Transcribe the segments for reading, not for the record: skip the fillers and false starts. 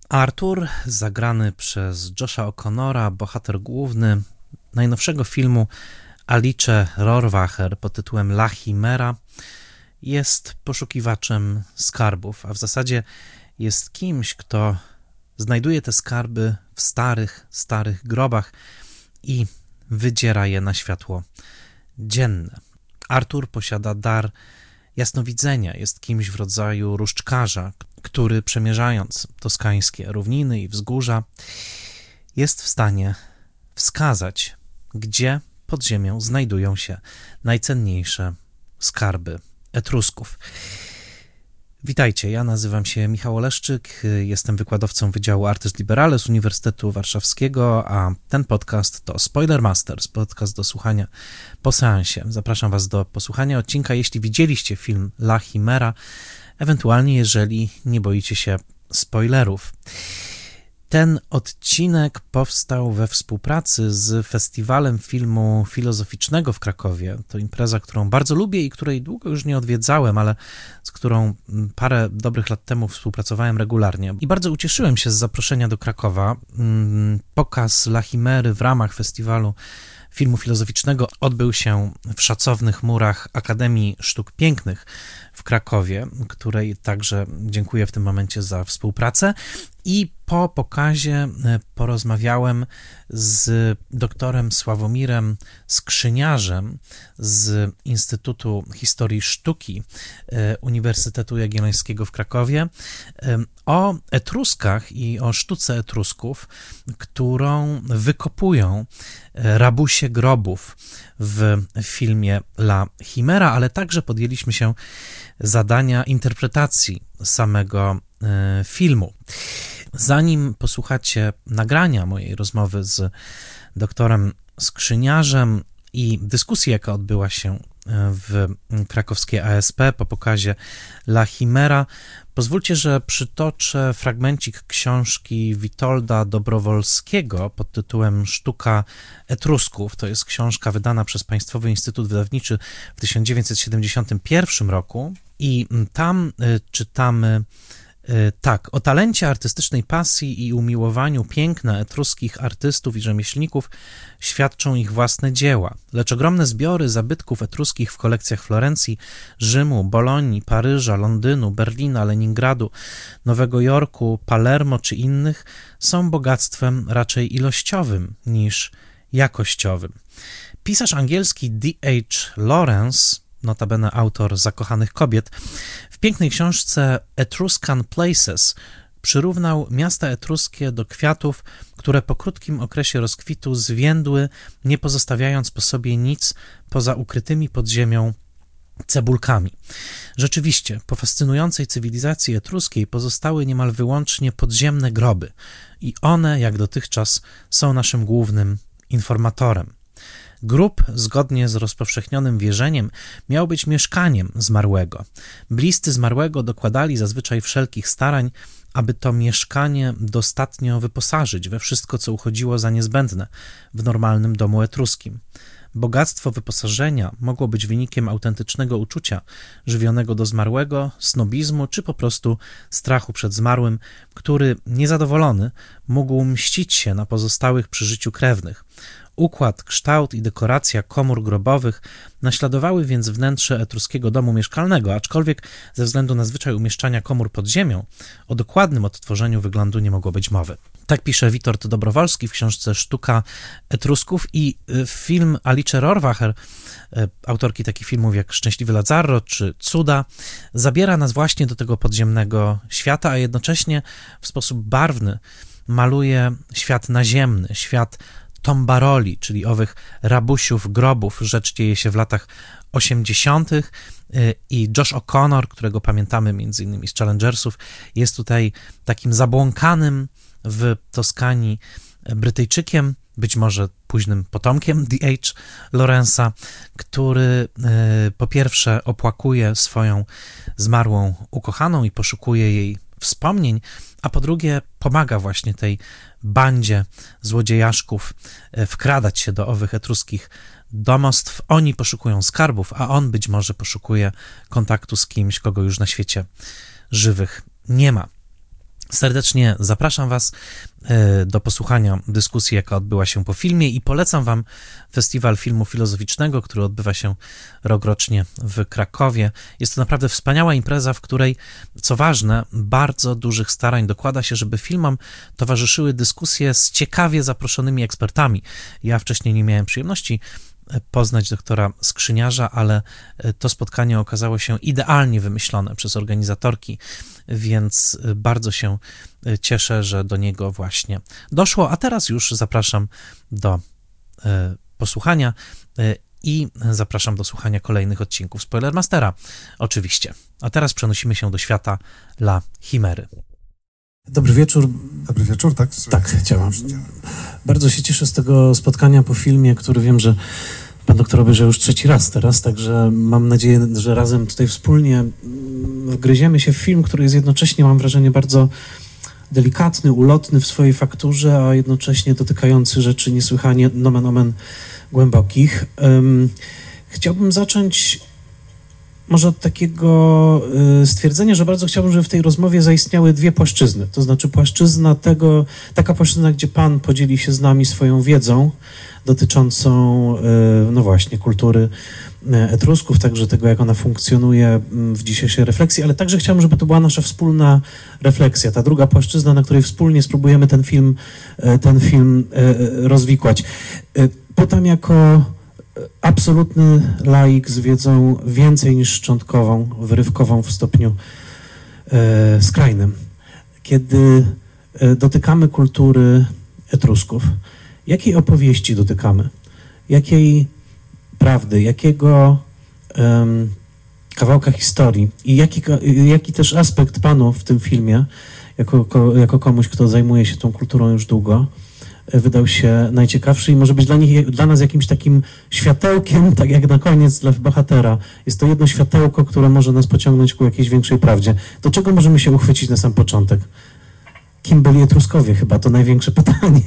Arthur, zagrany przez Josha O'Connora, bohater główny najnowszego filmu Alice Rohrwacher pod tytułem La Chimera, jest poszukiwaczem skarbów, a w zasadzie jest kimś, kto znajduje te skarby w starych grobach i wydziera je na światło dzienne. Arthur posiada dar jasnowidzenia, jest kimś w rodzaju różdżkarza, który przemierzając toskańskie równiny i wzgórza jest w stanie wskazać, gdzie pod ziemią znajdują się najcenniejsze skarby Etrusków. Witajcie, ja nazywam się Michał Oleszczyk, jestem wykładowcą Wydziału Artes Liberales Uniwersytetu Warszawskiego, a ten podcast to Spoiler Masters, podcast do słuchania po seansie. Zapraszam Was do posłuchania odcinka, jeśli widzieliście film La Chimera, ewentualnie jeżeli nie boicie się spoilerów. Ten odcinek powstał we współpracy z Festiwalem Filmu Filozoficznego w Krakowie. To impreza, którą bardzo lubię i której długo już nie odwiedzałem, ale z którą parę dobrych lat temu współpracowałem regularnie. I bardzo ucieszyłem się z zaproszenia do Krakowa. Pokaz La Chimery w ramach Festiwalu Filmu Filozoficznego odbył się w szacownych murach Akademii Sztuk Pięknych w Krakowie, której także dziękuję w tym momencie za współpracę. I po pokazie porozmawiałem z doktorem Sławomirem Skrzyniarzem z Instytutu Historii Sztuki Uniwersytetu Jagiellońskiego w Krakowie o Etruskach i o sztuce Etrusków, którą wykopują rabusie grobów w filmie La Chimera, ale także podjęliśmy się zadania interpretacji samego filmu. Zanim posłuchacie nagrania mojej rozmowy z doktorem Skrzyniarzem i dyskusji, jaka odbyła się w krakowskiej ASP po pokazie La Chimera, pozwólcie, że przytoczę fragmencik książki Witolda Dobrowolskiego pod tytułem Sztuka Etrusków. To jest książka wydana przez Państwowy Instytut Wydawniczy w 1971 roku i tam czytamy tak, o talencie artystycznej pasji i umiłowaniu piękna etruskich artystów i rzemieślników świadczą ich własne dzieła, lecz ogromne zbiory zabytków etruskich w kolekcjach Florencji, Rzymu, Bolonii, Paryża, Londynu, Berlina, Leningradu, Nowego Jorku, Palermo czy innych są bogactwem raczej ilościowym niż jakościowym. Pisarz angielski D.H. Lawrence, notabene autor Zakochanych kobiet, w pięknej książce Etruscan Places przyrównał miasta etruskie do kwiatów, które po krótkim okresie rozkwitu zwiędły, nie pozostawiając po sobie nic poza ukrytymi pod ziemią cebulkami. Rzeczywiście, po fascynującej cywilizacji etruskiej pozostały niemal wyłącznie podziemne groby i one, jak dotychczas, są naszym głównym informatorem. Grób, zgodnie z rozpowszechnionym wierzeniem, miał być mieszkaniem zmarłego. Bliscy zmarłego dokładali zazwyczaj wszelkich starań, aby to mieszkanie dostatnio wyposażyć we wszystko, co uchodziło za niezbędne w normalnym domu etruskim. Bogactwo wyposażenia mogło być wynikiem autentycznego uczucia żywionego do zmarłego, snobizmu czy po prostu strachu przed zmarłym, który, niezadowolony, mógł mścić się na pozostałych przy życiu krewnych. Układ, kształt i dekoracja komór grobowych naśladowały więc wnętrze etruskiego domu mieszkalnego, aczkolwiek ze względu na zwyczaj umieszczania komór pod ziemią, o dokładnym odtworzeniu wyglądu nie mogło być mowy. Tak pisze Witold Dobrowolski w książce Sztuka Etrusków i film Alice Rohrwacher, autorki takich filmów jak Szczęśliwy Lazzaro czy Cuda, zabiera nas właśnie do tego podziemnego świata, a jednocześnie w sposób barwny maluje świat naziemny, świat tombaroli, czyli owych rabusiów grobów. Rzecz dzieje się w latach 80. i Josh O'Connor, którego pamiętamy m.in. z Challengersów, jest tutaj takim zabłąkanym w Toskanii Brytyjczykiem, być może późnym potomkiem D.H. Lawrence'a, który po pierwsze opłakuje swoją zmarłą ukochaną i poszukuje jej wspomnień, a po drugie pomaga właśnie tej bandzie złodziejaszków wkradać się do owych etruskich domostw. Oni poszukują skarbów, a on być może poszukuje kontaktu z kimś, kogo już na świecie żywych nie ma. Serdecznie zapraszam Was do posłuchania dyskusji, jaka odbyła się po filmie, i polecam Wam Festiwal Filmu Filozoficznego, który odbywa się rokrocznie w Krakowie. Jest to naprawdę wspaniała impreza, w której, co ważne, bardzo dużych starań dokłada się, żeby filmom towarzyszyły dyskusje z ciekawie zaproszonymi ekspertami. Ja wcześniej nie miałem przyjemności poznać doktora Skrzyniarza, ale to spotkanie okazało się idealnie wymyślone przez organizatorki, więc bardzo się cieszę, że do niego właśnie doszło. A teraz już zapraszam do posłuchania i zapraszam do słuchania kolejnych odcinków Spoilermastera, oczywiście. A teraz przenosimy się do świata La Chimery. Dobry wieczór. Dobry wieczór, tak? Tak, chciałam. Bardzo się cieszę z tego spotkania po filmie, który wiem, że pan doktor obejrzał już 3. raz teraz, także mam nadzieję, że razem tutaj wspólnie wgryziemy się w film, który jest jednocześnie, mam wrażenie, bardzo delikatny, ulotny w swojej fakturze, a jednocześnie dotykający rzeczy niesłychanie nomen omen głębokich. Chciałbym zacząć może od takiego stwierdzenia, że bardzo chciałbym, żeby w tej rozmowie zaistniały 2 płaszczyzny. To znaczy płaszczyzna taka płaszczyzna, gdzie pan podzieli się z nami swoją wiedzą dotyczącą, no właśnie, kultury Etrusków, także tego, jak ona funkcjonuje w dzisiejszej refleksji, ale także chciałbym, żeby to była nasza wspólna refleksja, ta druga płaszczyzna, na której wspólnie spróbujemy ten film rozwikłać. Pytam jako absolutny laik z wiedzą więcej niż szczątkową, wyrywkową w stopniu skrajnym. Kiedy dotykamy kultury Etrusków, jakiej opowieści dotykamy? Jakiej prawdy? Jakiego kawałka historii? I jaki też aspekt panu w tym filmie, jako komuś, kto zajmuje się tą kulturą już długo, wydał się najciekawszy i może być dla nas jakimś takim światełkiem, tak jak na koniec dla bohatera. Jest to jedno światełko, które może nas pociągnąć ku jakiejś większej prawdzie. Do czego możemy się uchwycić na sam początek? Kim byli Etruskowie? Chyba to największe pytanie.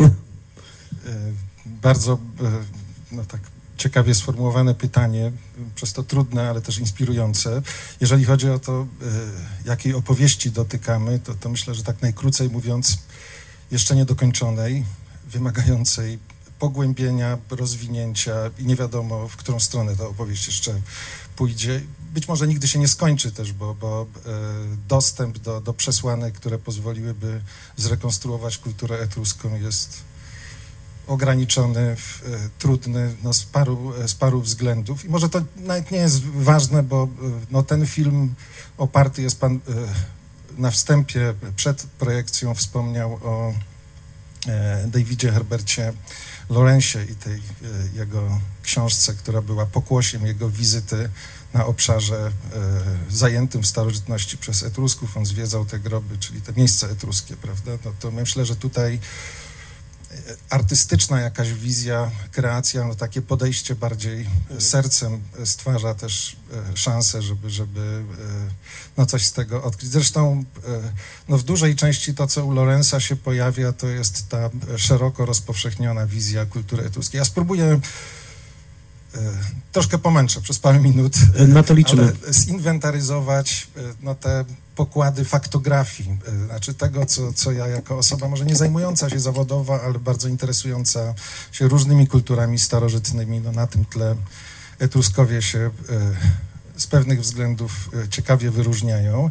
Bardzo tak ciekawie sformułowane pytanie, przez to trudne, ale też inspirujące. Jeżeli chodzi o to, jakiej opowieści dotykamy, to myślę, że tak najkrócej mówiąc, jeszcze niedokończonej, wymagającej pogłębienia, rozwinięcia i nie wiadomo, w którą stronę ta opowieść jeszcze pójdzie. Być może nigdy się nie skończy też, bo dostęp do przesłanek, które pozwoliłyby zrekonstruować kulturę etruską, jest ograniczony, trudny z paru względów. I może to nawet nie jest ważne, bo ten film oparty jest, pan na wstępie przed projekcją wspomniał o Davidzie Herbercie Lawrence'ie i tej jego książce, która była pokłosiem jego wizyty na obszarze zajętym w starożytności przez Etrusków. On zwiedzał te groby, czyli te miejsca etruskie, prawda? No to myślę, że tutaj artystyczna jakaś wizja, kreacja, takie podejście bardziej sercem stwarza też szansę, żeby coś z tego odkryć. Zresztą w dużej części to, co u Lawrence'a się pojawia, to jest ta szeroko rozpowszechniona wizja kultury etruskiej. Ja spróbuję troszkę pomęczę przez parę minut, na to liczymy, ale zinwentaryzować te pokłady faktografii, znaczy tego, co ja jako osoba może nie zajmująca się zawodowo, ale bardzo interesująca się różnymi kulturami starożytnymi, na tym tle Etruskowie się z pewnych względów ciekawie wyróżniają.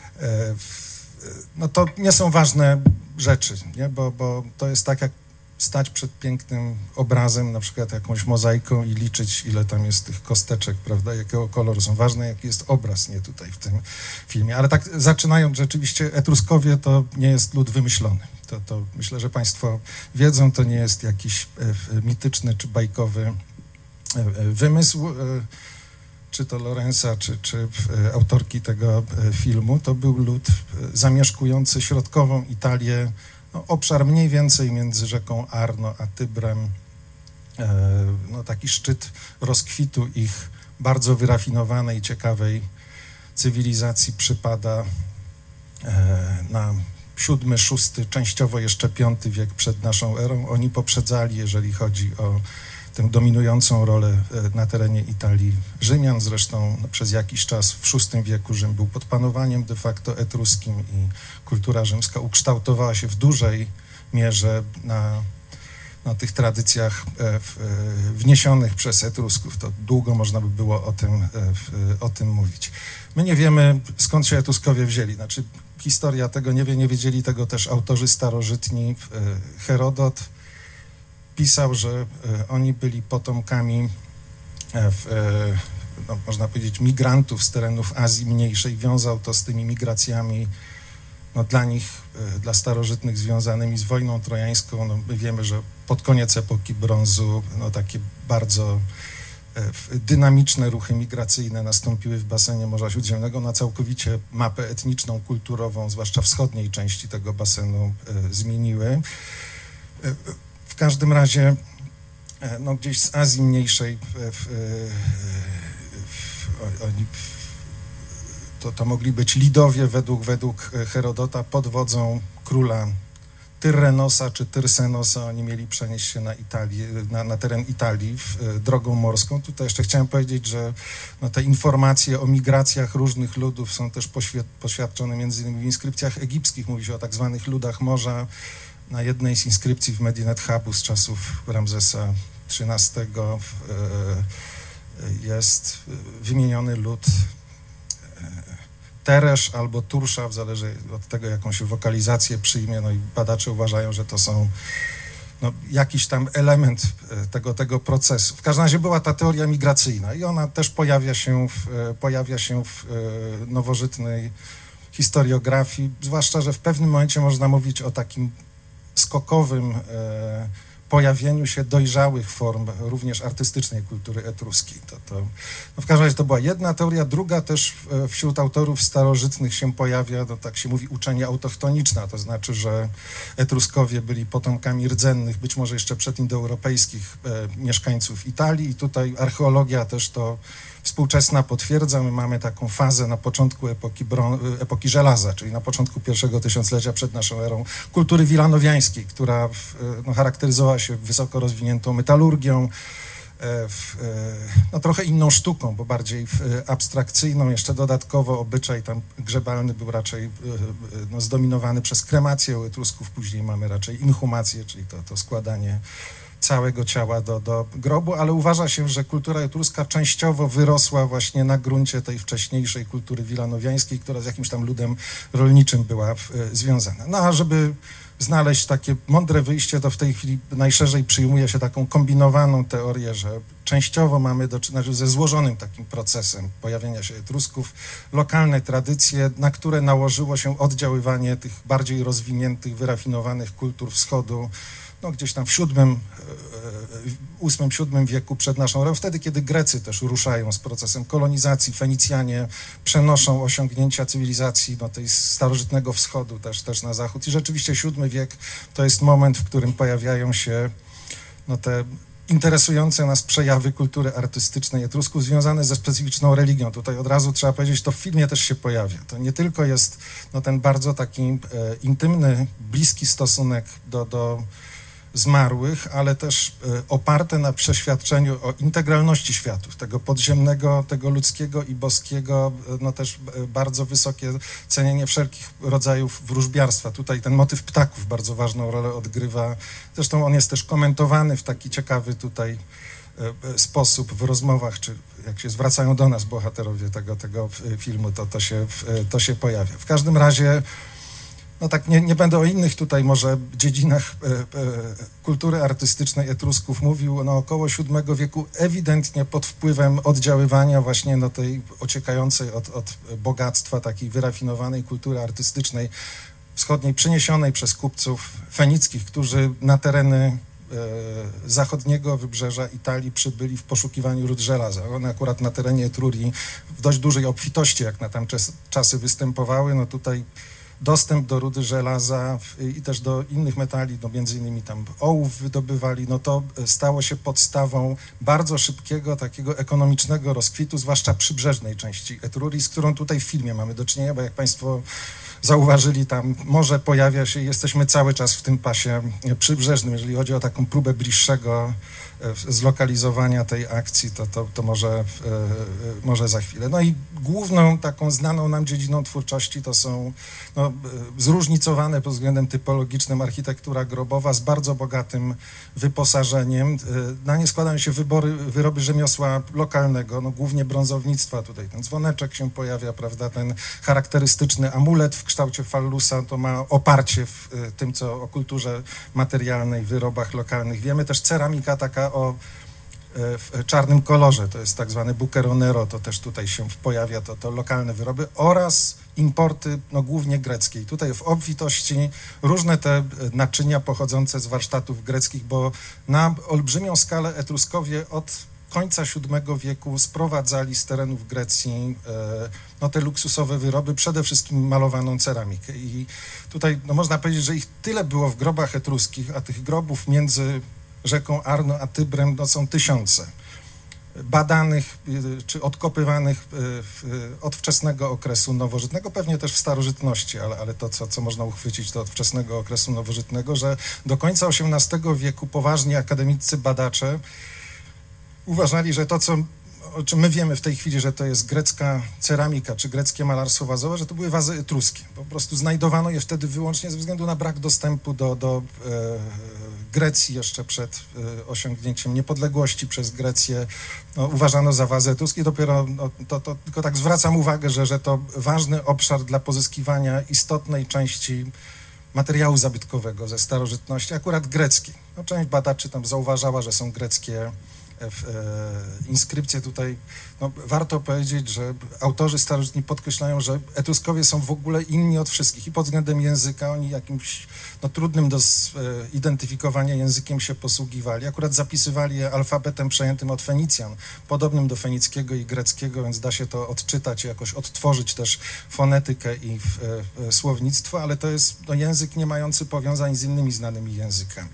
To nie są ważne rzeczy, nie? Bo to jest tak, jak stać przed pięknym obrazem, na przykład jakąś mozaiką i liczyć, ile tam jest tych kosteczek, prawda, jakiego koloru są. Ważne, jaki jest obraz, nie tutaj w tym filmie. Ale tak zaczynając, rzeczywiście Etruskowie to nie jest lud wymyślony. To myślę, że państwo wiedzą, to nie jest jakiś mityczny czy bajkowy wymysł, czy to Lawrence'a, czy autorki tego filmu. To był lud zamieszkujący środkową Italię, obszar mniej więcej między rzeką Arno a Tybrem, taki szczyt rozkwitu ich bardzo wyrafinowanej, ciekawej cywilizacji przypada na VII, VI, częściowo jeszcze V wiek przed naszą erą. Oni poprzedzali, jeżeli chodzi o tę dominującą rolę na terenie Italii Rzymian. Zresztą przez jakiś czas w VI wieku Rzym był pod panowaniem de facto etruskim i kultura rzymska ukształtowała się w dużej mierze na tych tradycjach wniesionych przez Etrusków. To długo można by było o tym mówić. My nie wiemy, skąd się Etruskowie wzięli. Znaczy, historia tego nie wie, nie wiedzieli tego też autorzy starożytni. Herodot pisał, że oni byli potomkami, no, można powiedzieć, migrantów z terenów Azji Mniejszej. Wiązał to z tymi migracjami, no, dla nich, dla starożytnych, związanymi z wojną trojańską. No, my wiemy, że pod koniec epoki brązu no, takie bardzo dynamiczne ruchy migracyjne nastąpiły w basenie Morza Śródziemnego na całkowicie mapę etniczną, kulturową, zwłaszcza wschodniej części tego basenu zmieniły. W każdym razie no, gdzieś z Azji Mniejszej to mogli być Lidowie według Herodota pod wodzą króla Tyrrenosa czy Tyrsenosa. Oni mieli przenieść się na teren Italii drogą morską. Tutaj jeszcze chciałem powiedzieć, że no, te informacje o migracjach różnych ludów są też poświadczone między innymi w inskrypcjach egipskich. Mówi się o tak zwanych ludach morza. Na jednej z inskrypcji w Medinet Habu z czasów Ramzesa XIII jest wymieniony lud Teresz albo Tursza, zależy od tego, jaką się wokalizację przyjmie, no i badacze uważają, że to są no, jakiś tam element tego procesu. W każdym razie była ta teoria migracyjna i ona też pojawia się w nowożytnej historiografii, zwłaszcza, że w pewnym momencie można mówić o takim skokowym pojawieniu się dojrzałych form również artystycznej kultury etruskiej. No w każdym razie to była jedna teoria, druga też wśród autorów starożytnych się pojawia, no tak się mówi, uczenie autochtoniczne, to znaczy, że Etruskowie byli potomkami rdzennych, być może jeszcze przedindoeuropejskich mieszkańców Italii i tutaj archeologia też to współczesna potwierdza. My mamy taką fazę na początku epoki żelaza, czyli na początku pierwszego tysiąclecia przed naszą erą, kultury wilanowiańskiej, która no, charakteryzowała się wysoko rozwiniętą metalurgią, no, trochę inną sztuką, bo bardziej abstrakcyjną. Jeszcze dodatkowo obyczaj tam grzebalny był raczej no, zdominowany przez kremację u Etrusków. Później mamy raczej inhumację, czyli to składanie całego ciała do grobu, ale uważa się, że kultura etruska częściowo wyrosła właśnie na gruncie tej wcześniejszej kultury wilanowiańskiej, która z jakimś tam ludem rolniczym była związana. No a żeby znaleźć takie mądre wyjście, to w tej chwili najszerzej przyjmuje się taką kombinowaną teorię, że częściowo mamy do czynienia ze złożonym takim procesem pojawienia się Etrusków, lokalne tradycje, na które nałożyło się oddziaływanie tych bardziej rozwiniętych, wyrafinowanych kultur wschodu, no gdzieś tam w VII-VII wieku przed naszą erą, wtedy, kiedy Grecy też ruszają z procesem kolonizacji, Fenicjanie przenoszą osiągnięcia cywilizacji no, tej starożytnego wschodu też na zachód i rzeczywiście VII wiek to jest moment, w którym pojawiają się no, te interesujące nas przejawy kultury artystycznej Etrusków związane ze specyficzną religią. Tutaj od razu trzeba powiedzieć, to w filmie też się pojawia. To nie tylko jest no, ten bardzo taki intymny, bliski stosunek do zmarłych, ale też oparte na przeświadczeniu o integralności światów, tego podziemnego, tego ludzkiego i boskiego, no też bardzo wysokie cenienie wszelkich rodzajów wróżbiarstwa. Tutaj ten motyw ptaków bardzo ważną rolę odgrywa. Zresztą on jest też komentowany w taki ciekawy tutaj sposób w rozmowach, czy jak się zwracają do nas bohaterowie tego filmu, to się pojawia. W każdym razie no tak, nie będę o innych tutaj może dziedzinach kultury artystycznej Etrusków mówił, no około VII wieku ewidentnie pod wpływem oddziaływania właśnie no tej ociekającej od bogactwa takiej wyrafinowanej kultury artystycznej wschodniej, przyniesionej przez kupców fenickich, którzy na tereny zachodniego wybrzeża Italii przybyli w poszukiwaniu rud żelaza. One akurat na terenie Etrurii w dość dużej obfitości, jak na tamte czasy występowały, no tutaj dostęp do rudy żelaza i też do innych metali, no między innymi tam ołów wydobywali, no to stało się podstawą bardzo szybkiego takiego ekonomicznego rozkwitu, zwłaszcza przybrzeżnej części Etrurii, z którą tutaj w filmie mamy do czynienia, bo jak Państwo zauważyli, tam morze pojawia się i jesteśmy cały czas w tym pasie przybrzeżnym. Jeżeli chodzi o taką próbę bliższego zlokalizowania tej akcji, to może za chwilę. No i główną taką znaną nam dziedziną twórczości to są zróżnicowane pod względem typologicznym architektura grobowa z bardzo bogatym wyposażeniem. Na nie składają się wyroby rzemiosła lokalnego, głównie brązownictwa. Tutaj ten dzwoneczek się pojawia, prawda, ten charakterystyczny amulet w kształcie fallusa, to ma oparcie w tym, co o kulturze materialnej, wyrobach lokalnych. Wiemy też ceramika taka w czarnym kolorze, to jest tak zwany bucchero nero, to też tutaj się pojawia, to lokalne wyroby oraz importy, głównie greckie. I tutaj w obfitości różne te naczynia pochodzące z warsztatów greckich, bo na olbrzymią skalę Etruskowie od końca VII wieku sprowadzali z terenów Grecji te luksusowe wyroby, przede wszystkim malowaną ceramikę. I tutaj można powiedzieć, że ich tyle było w grobach etruskich, a tych grobów między rzeką Arno a Tybrem są tysiące. Badanych czy odkopywanych od wczesnego okresu nowożytnego, pewnie też w starożytności, ale to, co można uchwycić, to od wczesnego okresu nowożytnego, że do końca XVIII wieku poważni akademicy badacze uważali, że to, o czym my wiemy w tej chwili, że to jest grecka ceramika czy greckie malarstwo wazowe, że to były wazy etruskie. Po prostu znajdowano je wtedy wyłącznie ze względu na brak dostępu do Grecji jeszcze przed osiągnięciem niepodległości przez Grecję. Uważano za wazy etruskie. Dopiero tylko tak zwracam uwagę, że to ważny obszar dla pozyskiwania istotnej części materiału zabytkowego ze starożytności, akurat greckiej. Część badaczy tam zauważała, że są greckie inskrypcje tutaj. Warto powiedzieć, że autorzy starożytni podkreślają, że Etruskowie są w ogóle inni od wszystkich i pod względem języka oni jakimś trudnym do zidentyfikowania językiem się posługiwali. Akurat zapisywali je alfabetem przejętym od Fenicjan, podobnym do fenickiego i greckiego, więc da się to odczytać, jakoś odtworzyć też fonetykę i słownictwo, ale to jest język nie mający powiązań z innymi znanymi językami.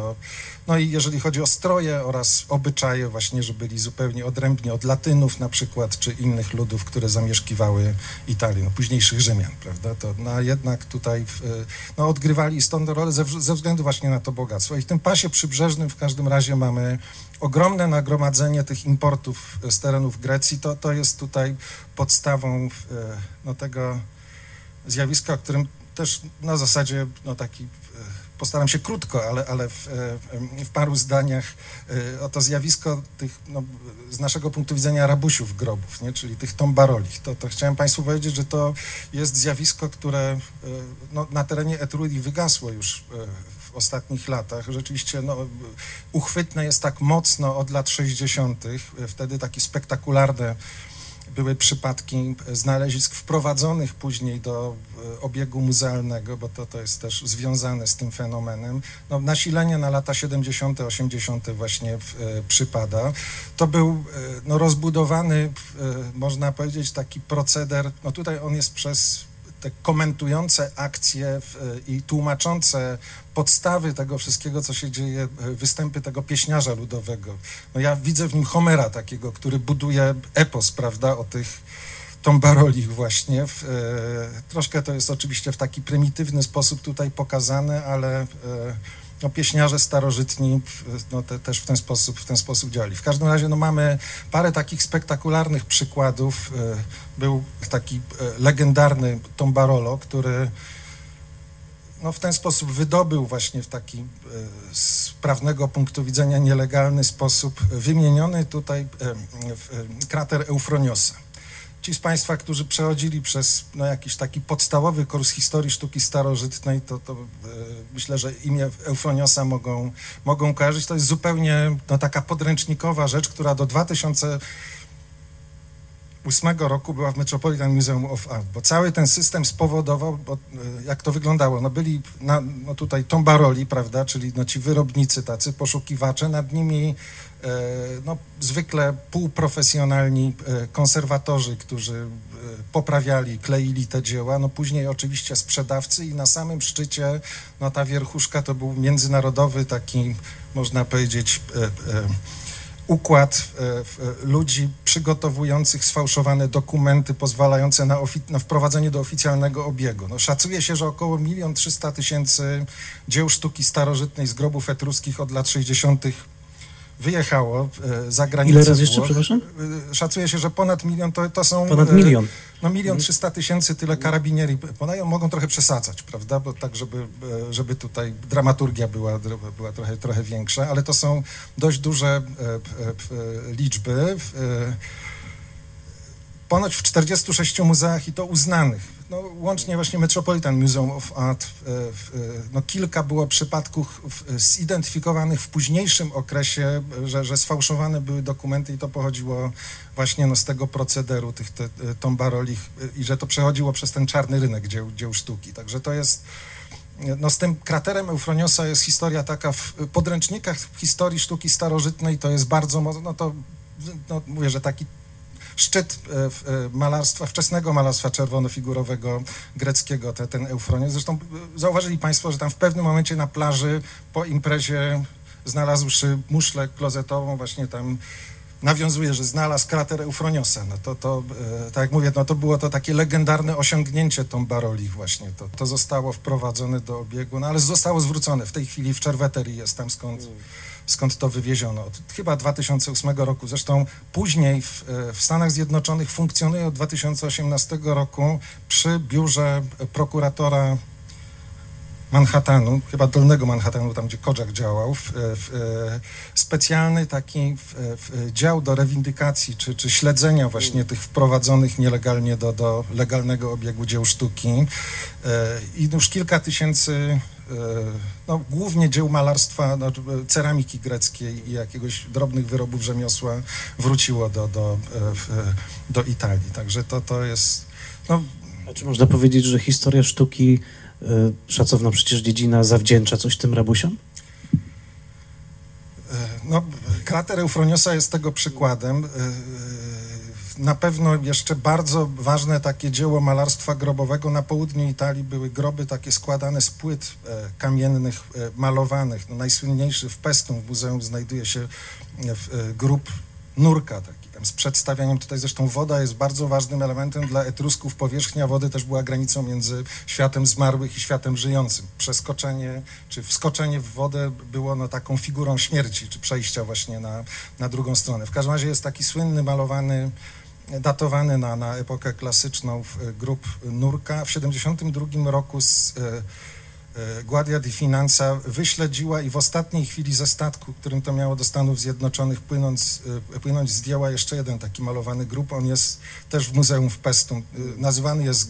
I jeżeli chodzi o stroje oraz obyczaje właśnie, że byli zupełnie odrębni od Latynów na przykład, czy innych ludów, które zamieszkiwały Italię, późniejszych Rzymian, prawda, to jednak tutaj odgrywali istotną rolę ze względu właśnie na to bogactwo. I w tym pasie przybrzeżnym w każdym razie mamy ogromne nagromadzenie tych importów z terenów Grecji. To jest tutaj podstawą tego zjawiska, o którym też na zasadzie taki postaram się krótko, ale w paru zdaniach o to zjawisko tych, z naszego punktu widzenia, rabusiów grobów, czyli tych tombaroli. To chciałem Państwu powiedzieć, że to jest zjawisko, które na terenie Etrurii wygasło już w ostatnich latach. Rzeczywiście uchwytne jest tak mocno od lat 60. Wtedy takie spektakularne były przypadki znalezisk wprowadzonych później do obiegu muzealnego, bo to jest też związane z tym fenomenem. Nasilenie na lata 70., 80. właśnie przypada. To był rozbudowany, można powiedzieć, taki proceder, tutaj on jest przez te komentujące akcje i tłumaczące podstawy tego wszystkiego, co się dzieje, występy tego pieśniarza ludowego. Ja widzę w nim Homera takiego, który buduje epos, prawda, o tych tombarolich właśnie. Troszkę to jest oczywiście w taki prymitywny sposób tutaj pokazane, ale pieśniarze starożytni też w ten sposób działali. W każdym razie mamy parę takich spektakularnych przykładów. Był taki legendarny tombarolo, który w ten sposób wydobył właśnie w taki z prawnego punktu widzenia nielegalny sposób wymieniony tutaj krater Eufroniosa. Ci z Państwa, którzy przechodzili przez jakiś taki podstawowy kurs historii sztuki starożytnej, to myślę, że imię Eufroniosa mogą kojarzyć. To jest zupełnie taka podręcznikowa rzecz, która do 2008 roku była w Metropolitan Museum of Art, bo cały ten system spowodował, jak to wyglądało, byli tutaj tombaroli, prawda, czyli ci wyrobnicy tacy, poszukiwacze, nad nimi zwykle półprofesjonalni konserwatorzy, którzy poprawiali, kleili te dzieła, później oczywiście sprzedawcy i na samym szczycie, ta wierchuszka to był międzynarodowy taki, można powiedzieć, układ ludzi przygotowujących sfałszowane dokumenty pozwalające na wprowadzenie do oficjalnego obiegu. No, szacuje się, że około 1 300 000 dzieł sztuki starożytnej z grobów etruskich od lat 60. wyjechało za granicę. Ile razy jeszcze, przepraszam? Szacuje się, że ponad 1 000 to są... Ponad 1 000 000. No 1 300 000, tyle karabinieri podają, mogą trochę przesadzać, prawda, bo tak, żeby tutaj dramaturgia była trochę większa, ale to są dość duże liczby. Ponoć w 46 muzeach i to uznanych, no, łącznie właśnie Metropolitan Museum of Art, no, kilka było przypadków zidentyfikowanych w późniejszym okresie, że sfałszowane były dokumenty i to pochodziło właśnie no, z tego procederu tych tombaroli i że to przechodziło przez ten czarny rynek dzieł sztuki. Także to jest, no z tym kraterem Eufroniosa jest historia taka w podręcznikach historii sztuki starożytnej, to jest bardzo mocno, no mówię, że taki szczyt malarstwa, wczesnego malarstwa czerwonofigurowego greckiego, ten Eufronios. Zresztą zauważyli Państwo, że tam w pewnym momencie na plaży po imprezie znalazłszy muszlę klozetową, właśnie tam nawiązuje, że znalazł krater Eufroniosa. No to tak jak mówię, no to było to takie legendarne osiągnięcie Tombaroli właśnie. To zostało wprowadzone do obiegu, no ale zostało zwrócone. W tej chwili w Czerweterii jest tam skąd to wywieziono. Od chyba 2008 roku. Zresztą później w Stanach Zjednoczonych funkcjonuje od 2018 roku przy biurze prokuratora Manhattanu, chyba Dolnego Manhattanu, tam gdzie Kodżak działał, specjalny taki dział do rewindykacji czy śledzenia właśnie tych wprowadzonych nielegalnie do legalnego obiegu dzieł sztuki i już kilka tysięcy no, głównie dzieł malarstwa, no, ceramiki greckiej i jakiegoś drobnych wyrobów rzemiosła wróciło do Italii. Także to jest... No, a czy można powiedzieć, że historia sztuki, szacowna przecież dziedzina, zawdzięcza coś tym rabusiom? No, krater Eufroniosa jest tego przykładem. Na pewno jeszcze bardzo ważne takie dzieło malarstwa grobowego na południu Italii były groby takie składane z płyt kamiennych, malowanych. No, najsłynniejszy w Pestum w muzeum znajduje się grób nurka taki tam z przedstawianiem. Tutaj zresztą woda jest bardzo ważnym elementem dla Etrusków. Powierzchnia wody też była granicą między światem zmarłych i światem żyjącym. Przeskoczenie czy wskoczenie w wodę było no, taką figurą śmierci czy przejścia właśnie na drugą stronę. W każdym razie jest taki słynny malowany, datowany na epokę klasyczną grób nurka. W 1972 roku Guardia di Finanza wyśledziła i w ostatniej chwili ze statku, którym to miało do Stanów Zjednoczonych płynąć, zdjęła jeszcze jeden taki malowany grób. On jest też w muzeum w Pestum. Nazywany jest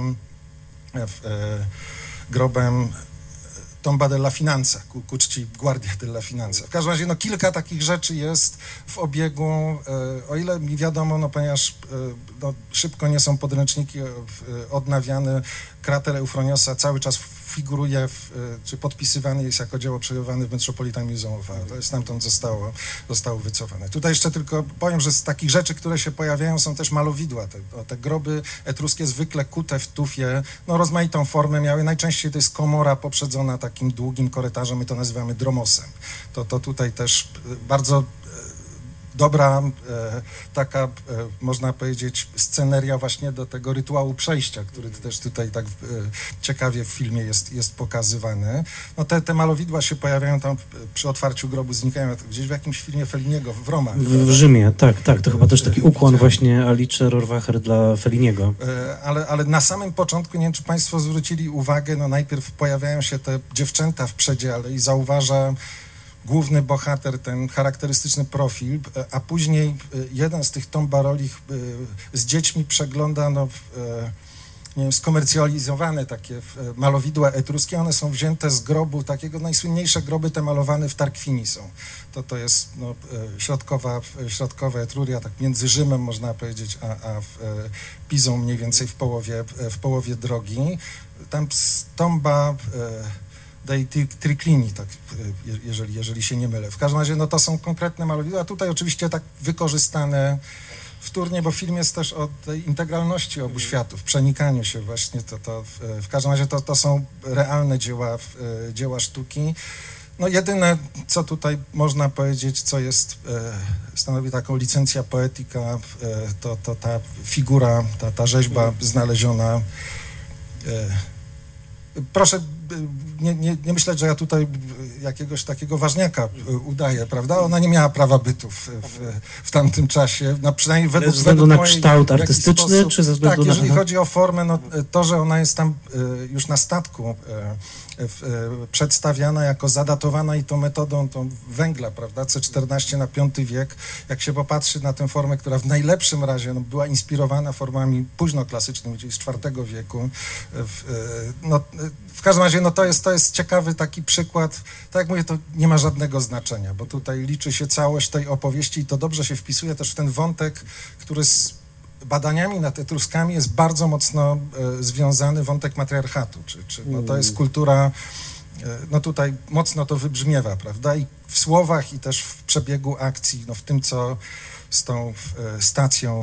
grobem Tomba della Finanza, ku czci Guardia della Finanza. W każdym razie no, kilka takich rzeczy jest w obiegu, o ile mi wiadomo, no, ponieważ no, szybko nie są podręczniki odnawiane, krater Eufroniosa cały czas figuruje, czy podpisywany jest jako dzieło przechowywane w Metropolitan Museum of Art. To jest stamtąd zostało wycofane. Tutaj jeszcze tylko powiem, że z takich rzeczy, które się pojawiają, są też malowidła. Te groby etruskie zwykle kute w tufie, no rozmaitą formę miały. Najczęściej to jest komora poprzedzona takim długim korytarzem, my to nazywamy dromosem. To tutaj też bardzo dobra taka, można powiedzieć, sceneria właśnie do tego rytuału przejścia, który też tutaj tak ciekawie w filmie jest pokazywany. No te malowidła się pojawiają tam przy otwarciu grobu, znikają gdzieś w jakimś filmie Felliniego, w Romach. W Rzymie, tak, to chyba też taki ukłon właśnie Alice Rohrwacher dla Felliniego. Ale na samym początku, nie wiem, czy Państwo zwrócili uwagę, no najpierw pojawiają się te dziewczęta w przedziale i zauważa główny bohater, ten charakterystyczny profil, a później jeden z tych tombaroli z dziećmi przegląda no, nie wiem, skomercjalizowane takie malowidła etruskie. One są wzięte z grobu, takiego najsłynniejsze groby te malowane w Tarkwini są. To jest no, środkowa Etruria, tak między Rzymem, można powiedzieć, a Pizą mniej więcej w połowie drogi. Tam tomba dei Triclini, tak, jeżeli się nie mylę. W każdym razie no, to są konkretne malowidła, a tutaj oczywiście tak wykorzystane wtórnie, bo film jest też o tej integralności obu światów, przenikaniu się właśnie. W każdym razie to są realne dzieła sztuki. No jedyne, co tutaj można powiedzieć, co jest, stanowi taką licencja poetyka, to ta figura, ta rzeźba znaleziona. Proszę nie myśleć, że ja tutaj jakiegoś takiego ważniaka udaję, prawda? Ona nie miała prawa bytu w tamtym czasie, no przynajmniej ze względu na kształt artystyczny, sposób, czy ze względu tak, na... jeżeli chodzi o formę, no to, że ona jest tam już na statku przedstawiana jako zadatowana i to metodą węgla, prawda, C14 na V wiek, jak się popatrzy na tę formę, która w najlepszym razie była inspirowana formami późnoklasycznymi, czyli z IV wieku. W każdym razie to jest ciekawy taki przykład. Tak jak mówię, to nie ma żadnego znaczenia, bo tutaj liczy się całość tej opowieści i to dobrze się wpisuje też w ten wątek, który z badaniami nad Etruskami jest bardzo mocno związany, wątek matriarchatu, to jest kultura, no tutaj mocno to wybrzmiewa, prawda, i w słowach, i też w przebiegu akcji, w tym, co z tą stacją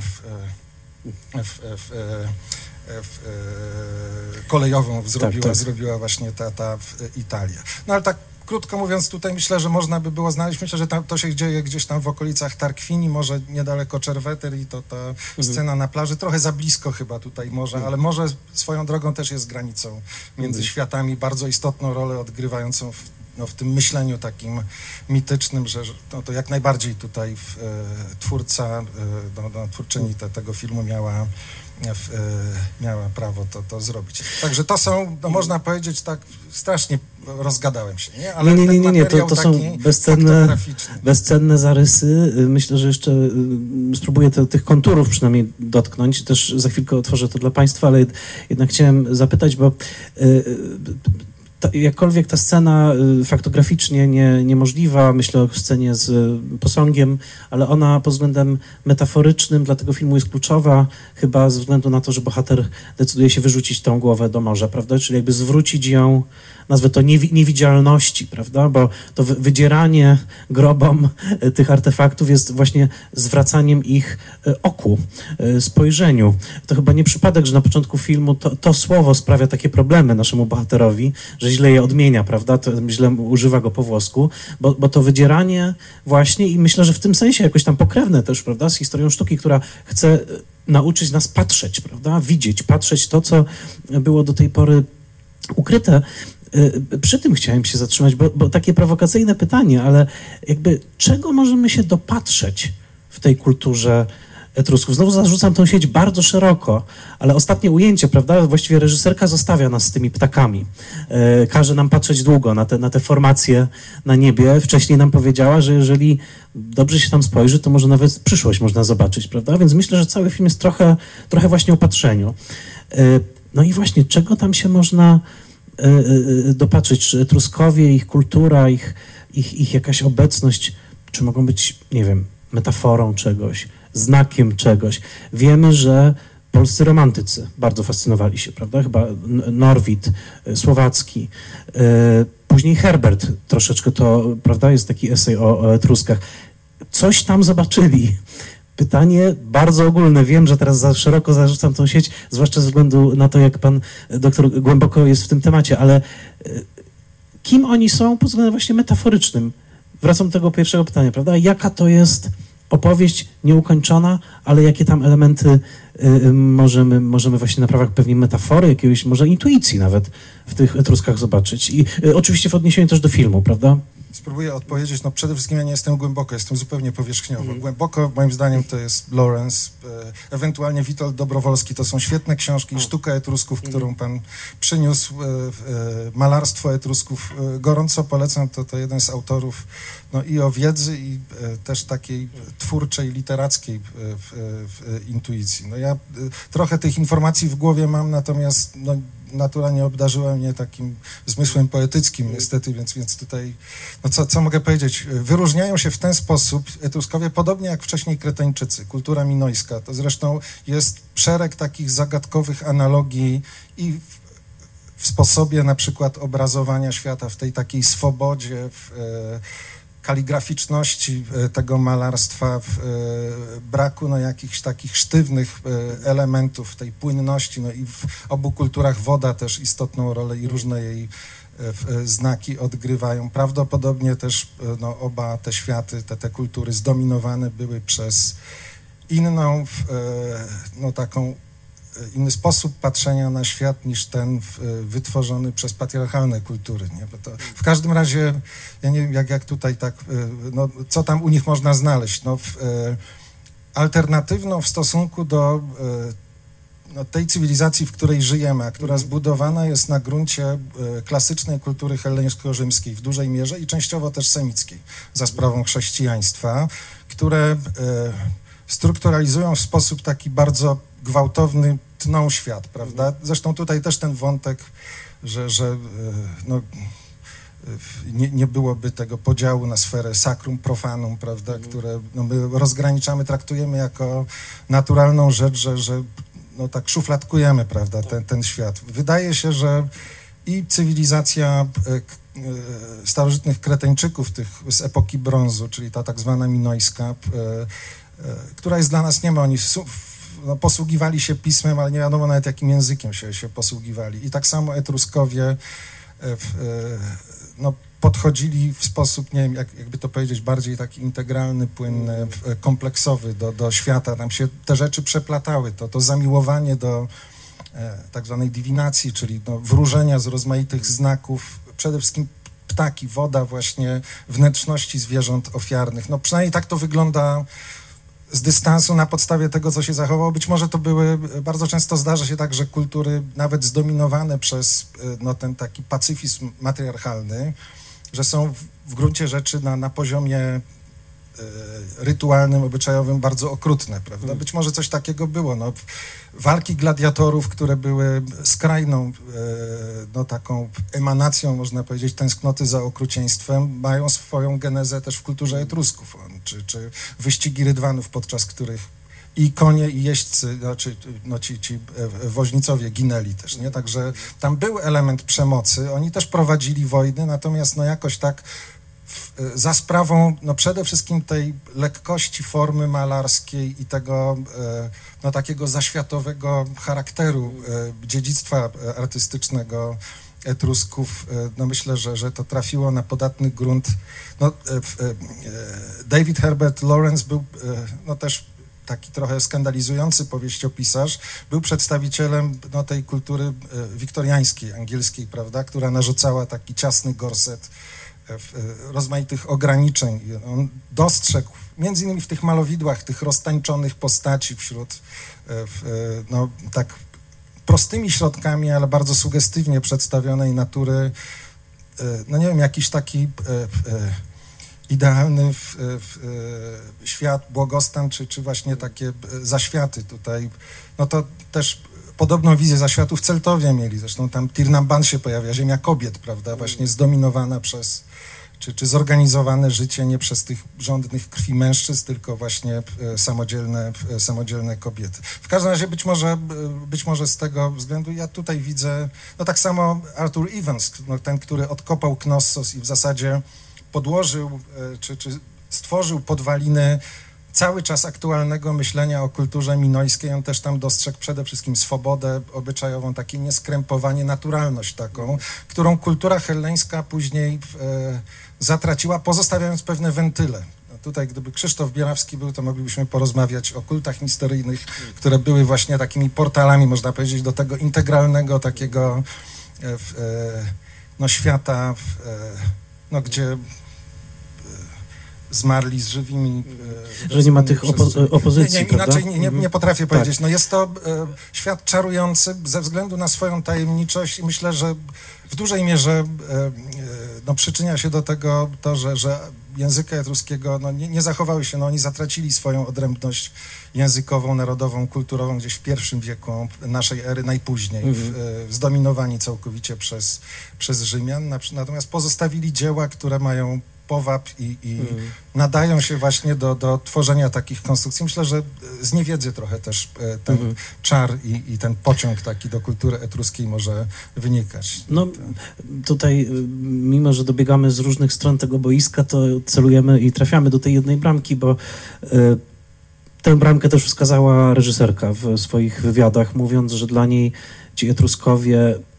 kolejową zrobiła właśnie ta Italia. No ale tak krótko mówiąc, tutaj myślę, że można by było znaleźć, myślę, że to się dzieje gdzieś tam w okolicach Tarkwini, może niedaleko Cerveteri, i to ta scena na plaży, trochę za blisko chyba tutaj morza, ale może swoją drogą też jest granicą między światami, bardzo istotną rolę odgrywającą w tym myśleniu takim mitycznym, że to jak najbardziej tutaj twórczyni tego filmu miała prawo to zrobić. Także to są, można powiedzieć tak, strasznie rozgadałem się, nie? Ale nie, to są bezcenne zarysy. Myślę, że jeszcze spróbuję tych konturów przynajmniej dotknąć. Też za chwilkę otworzę to dla Państwa, ale jednak chciałem zapytać, bo jakkolwiek ta scena faktograficznie niemożliwa, myślę o scenie z posągiem, ale ona pod względem metaforycznym dla tego filmu jest kluczowa, chyba ze względu na to, że bohater decyduje się wyrzucić tą głowę do morza, prawda? Czyli jakby zwrócić ją, nazwę to niewidzialności, prawda? Bo to wydzieranie grobom tych artefaktów jest właśnie zwracaniem ich oku, spojrzeniu. To chyba nie przypadek, że na początku filmu to słowo sprawia takie problemy naszemu bohaterowi, że źle je odmienia, prawda? To źle używa go po włosku, bo to wydzieranie właśnie, i myślę, że w tym sensie jakoś tam pokrewne też, prawda, z historią sztuki, która chce nauczyć nas patrzeć, prawda? Widzieć, patrzeć to, co było do tej pory ukryte. Przy tym chciałem się zatrzymać, bo takie prowokacyjne pytanie, ale jakby czego możemy się dopatrzeć w tej kulturze Etrusków? Znowu zarzucam tą sieć bardzo szeroko, ale ostatnie ujęcie, prawda, właściwie reżyserka zostawia nas z tymi ptakami. Każe nam patrzeć długo na te formacje na niebie. Wcześniej nam powiedziała, że jeżeli dobrze się tam spojrzy, to może nawet przyszłość można zobaczyć, prawda? Więc myślę, że cały film jest trochę właśnie o patrzeniu. No i właśnie, czego tam się można dopatrzeć? Czy Etruskowie, ich kultura, ich jakaś obecność, czy mogą być, nie wiem, metaforą czegoś, znakiem czegoś. Wiemy, że polscy romantycy bardzo fascynowali się, prawda? Chyba Norwid, Słowacki, później Herbert troszeczkę to, prawda, jest taki esej o Etruskach. Coś tam zobaczyli. Pytanie bardzo ogólne. Wiem, że teraz za szeroko zarzucam tą sieć, zwłaszcza ze względu na to, jak pan doktor głęboko jest w tym temacie, ale kim oni są pod względem właśnie metaforycznym? Wracam do tego pierwszego pytania, prawda? Jaka to jest opowieść nieukończona, ale jakie tam elementy możemy właśnie na prawach pewnej metafory, jakiegoś może intuicji nawet w tych Etruskach zobaczyć. I oczywiście w odniesieniu też do filmu, prawda? Spróbuję odpowiedzieć. No przede wszystkim ja nie jestem głęboko, jestem zupełnie powierzchniowo. Głęboko, moim zdaniem, to jest Lawrence, ewentualnie Witold Dobrowolski. To są świetne książki. Sztuka Etrusków, którą pan przyniósł, malarstwo Etrusków. Gorąco polecam, to jeden z autorów i o wiedzy, i też takiej twórczej, literackiej intuicji. No ja trochę tych informacji w głowie mam, natomiast natura nie obdarzyła mnie takim zmysłem poetyckim niestety, więc tutaj, co mogę powiedzieć, wyróżniają się w ten sposób Etruskowie, podobnie jak wcześniej Kretańczycy, kultura minojska. To zresztą jest szereg takich zagadkowych analogii i w sposobie na przykład obrazowania świata, w tej takiej swobodzie, w kaligraficzności tego malarstwa, w braku jakichś takich sztywnych elementów, tej płynności, i w obu kulturach woda też istotną rolę i różne jej znaki odgrywają. Prawdopodobnie też no, oba te światy, te kultury zdominowane były przez inną, no taką inny sposób patrzenia na świat niż ten wytworzony przez patriarchalne kultury. Nie? Bo to w każdym razie, ja nie wiem, jak tutaj tak, no, co tam u nich można znaleźć. No, alternatywną w stosunku do no, tej cywilizacji, w której żyjemy, a która zbudowana jest na gruncie klasycznej kultury helleńsko-rzymskiej w dużej mierze i częściowo też semickiej za sprawą chrześcijaństwa, które strukturalizują w sposób taki bardzo gwałtowny, tną świat, prawda? Zresztą tutaj też ten wątek, że no, nie byłoby tego podziału na sferę sacrum, profanum, prawda, które no, my rozgraniczamy, traktujemy jako naturalną rzecz, że no, tak szufladkujemy, prawda, ten świat. Wydaje się, że i cywilizacja starożytnych Kreteńczyków, tych z epoki brązu, czyli ta tak zwana minojska, która jest dla nas, nie ma, oni no, posługiwali się pismem, ale nie wiadomo nawet jakim językiem się posługiwali. I tak samo Etruskowie no, podchodzili w sposób, nie wiem, jakby to powiedzieć, bardziej taki integralny, płynny, kompleksowy do świata. Tam się te rzeczy przeplatały. To zamiłowanie do tak zwanej dywinacji, czyli no, wróżenia z rozmaitych znaków, przede wszystkim ptaki, woda, właśnie wnętrzności zwierząt ofiarnych. No przynajmniej tak to wygląda z dystansu na podstawie tego, co się zachowało. Być może to były, bardzo często zdarza się tak, że kultury nawet zdominowane przez no, ten taki pacyfizm matriarchalny, że są w gruncie rzeczy na poziomie rytualnym, obyczajowym bardzo okrutne, prawda? Być może coś takiego było. No, walki gladiatorów, które były skrajną no, taką emanacją, można powiedzieć, tęsknoty za okrucieństwem, mają swoją genezę też w kulturze Etrusków, czy wyścigi rydwanów, podczas których i konie, i jeźdźcy, znaczy no, ci woźnicowie ginęli też, nie? Także tam był element przemocy, oni też prowadzili wojny, natomiast no jakoś tak za sprawą no przede wszystkim tej lekkości formy malarskiej i tego no takiego zaświatowego charakteru dziedzictwa artystycznego Etrusków, no myślę, że to trafiło na podatny grunt. No, David Herbert Lawrence był no też taki trochę skandalizujący powieściopisarz, był przedstawicielem no, tej kultury wiktoriańskiej, angielskiej, prawda, która narzucała taki ciasny gorset rozmaitych ograniczeń. On dostrzegł, między innymi w tych malowidłach, tych roztańczonych postaci wśród, no tak prostymi środkami, ale bardzo sugestywnie przedstawionej natury, no nie wiem, jakiś taki idealny świat, błogostan, czy właśnie takie zaświaty tutaj. No to też podobną wizję zaświatów Celtowie mieli, zresztą tam Tir na Ban się pojawia, ziemia kobiet, prawda, właśnie zdominowana przez, czy zorganizowane życie nie przez tych żądnych krwi mężczyzn, tylko właśnie samodzielne kobiety. W każdym razie być może z tego względu ja tutaj widzę, no tak samo Arthur Evans, no ten, który odkopał Knossos i w zasadzie podłożył, czy stworzył podwaliny cały czas aktualnego myślenia o kulturze minojskiej. On też tam dostrzegł przede wszystkim swobodę obyczajową, takie nieskrępowanie, naturalność taką, którą kultura helleńska później zatraciła, pozostawiając pewne wentyle. No tutaj, gdyby Krzysztof Bierawski był, to moglibyśmy porozmawiać o kultach misteryjnych, które były właśnie takimi portalami, można powiedzieć, do tego integralnego takiego no, świata, no, gdzie zmarli z żywymi... Że nie ma tych opozycji, nie, inaczej nie potrafię powiedzieć. No jest to świat czarujący ze względu na swoją tajemniczość i myślę, że w dużej mierze no, przyczynia się do tego to, że języka etruskiego no, nie zachowały się, no, oni zatracili swoją odrębność językową, narodową, kulturową gdzieś w I wieku naszej ery, najpóźniej, zdominowani całkowicie przez Rzymian, natomiast pozostawili dzieła, które mają powab i nadają się właśnie do tworzenia takich konstrukcji. Myślę, że z niewiedzy trochę też ten czar i ten pociąg taki do kultury etruskiej może wynikać. No tutaj, mimo że dobiegamy z różnych stron tego boiska, to celujemy i trafiamy do tej jednej bramki, bo tę bramkę też wskazała reżyserka w swoich wywiadach, mówiąc, że dla niej ci Etruskowie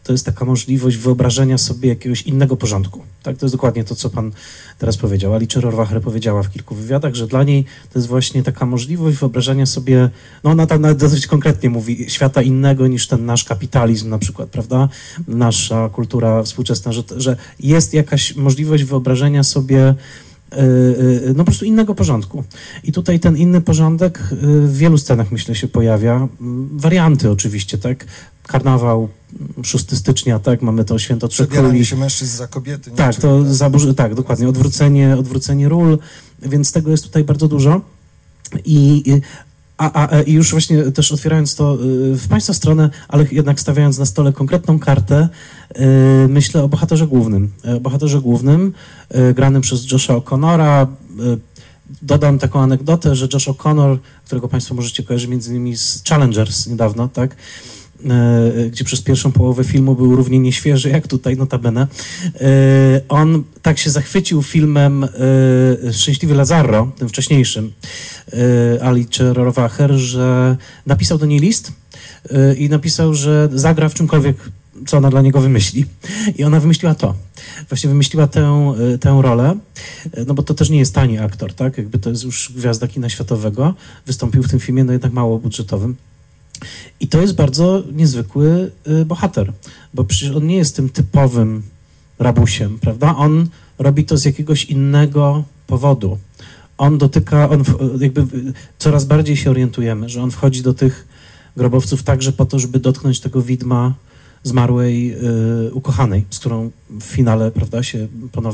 to jest taka możliwość wyobrażenia sobie jakiegoś innego porządku. Tak? To jest dokładnie to, co pan teraz powiedział. Alice Rohrwacher powiedziała w kilku wywiadach, że dla niej to jest właśnie taka możliwość wyobrażenia sobie, no ona tam nawet dosyć konkretnie mówi, świata innego niż ten nasz kapitalizm na przykład, prawda? Nasza kultura współczesna, że jest jakaś możliwość wyobrażenia sobie no po prostu innego porządku. I tutaj ten inny porządek w wielu scenach, myślę, się pojawia. Warianty oczywiście, tak? Karnawał, 6 stycznia, tak? Mamy to święto Trzech Króli. Przebieranie się mężczyzn za kobiety. Nie? Tak, tak, dokładnie. Odwrócenie ról, więc tego jest tutaj bardzo dużo. I już właśnie też otwierając to w Państwa stronę, ale jednak stawiając na stole konkretną kartę, myślę o bohaterze głównym, granym przez Josha O'Connora. Dodam taką anegdotę, że Josh O'Connor, którego Państwo możecie kojarzyć między innymi z Challengers niedawno, tak? Gdzie przez pierwszą połowę filmu był równie nieświeży jak tutaj, notabene. On tak się zachwycił filmem Szczęśliwy Lazarro, tym wcześniejszym, Alice Rohrwacher, że napisał do niej list i napisał, że zagra w czymkolwiek, co ona dla niego wymyśli. I ona wymyśliła to. Właśnie wymyśliła tę rolę, no bo to też nie jest tani aktor, tak? Jakby to jest już gwiazda kina światowego. Wystąpił w tym filmie, no jednak mało budżetowym. I to jest bardzo niezwykły bohater, bo przecież on nie jest tym typowym rabusiem, prawda? On robi to z jakiegoś innego powodu. On jakby coraz bardziej się orientujemy, że on wchodzi do tych grobowców także po to, żeby dotknąć tego widma zmarłej ukochanej, z którą w finale, prawda, się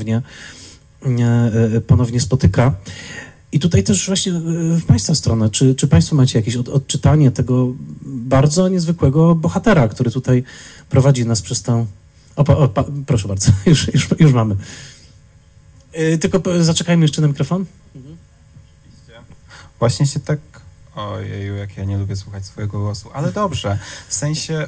ponownie spotyka. I tutaj też właśnie w Państwa stronę, czy Państwo macie jakieś odczytanie tego bardzo niezwykłego bohatera, który tutaj prowadzi nas przez tę... proszę bardzo, już mamy. Tylko zaczekajmy jeszcze na mikrofon. Właśnie się tak... Ojeju, jak ja nie lubię słuchać swojego głosu, ale dobrze, w sensie...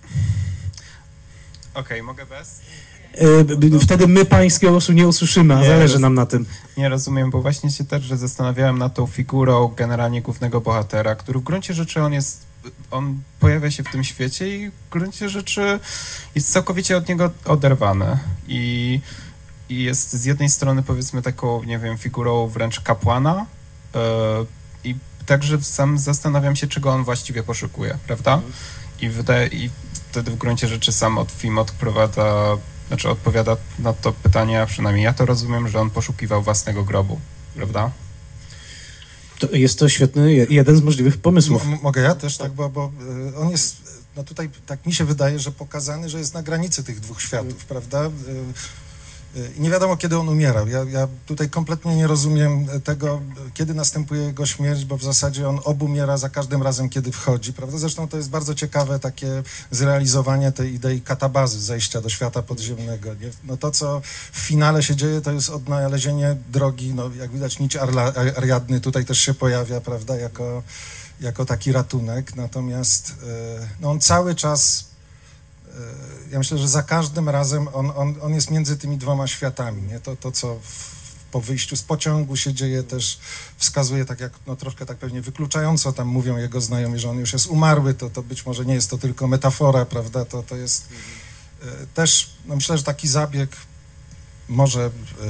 Okej, mogę bez? Wtedy my pańskiego głosu nie usłyszymy, a zależy nam na tym. Nie rozumiem, bo właśnie się też, że zastanawiałem nad tą figurą generalnie głównego bohatera, który w gruncie rzeczy on pojawia się w tym świecie i w gruncie rzeczy jest całkowicie od niego oderwany. I jest z jednej strony, powiedzmy, taką, nie wiem, figurą wręcz kapłana i także sam zastanawiam się, czego on właściwie poszukuje, prawda? I wtedy w gruncie rzeczy sam film odpowiada na to pytanie, a przynajmniej ja to rozumiem, że on poszukiwał własnego grobu, prawda? Jest to świetny, jeden z możliwych pomysłów. Mogę ja też, tak, bo on jest, no tutaj tak mi się wydaje, że pokazany, że jest na granicy tych dwóch światów, prawda? I nie wiadomo, kiedy on umierał. Ja tutaj kompletnie nie rozumiem tego, kiedy następuje jego śmierć, bo w zasadzie on obumiera za każdym razem, kiedy wchodzi, prawda? Zresztą to jest bardzo ciekawe takie zrealizowanie tej idei katabazy, zejścia do świata podziemnego. Nie? No to, co w finale się dzieje, to jest odnalezienie drogi, no jak widać nić Ariadny tutaj też się pojawia, prawda, jako taki ratunek. Natomiast no on cały czas... Ja myślę, że za każdym razem on jest między tymi dwoma światami, nie? To co po wyjściu z pociągu się dzieje, też wskazuje tak jak, no troszkę tak pewnie wykluczająco tam mówią jego znajomi, że on już jest umarły, to być może nie jest to tylko metafora, prawda, to jest też, no myślę, że taki zabieg może,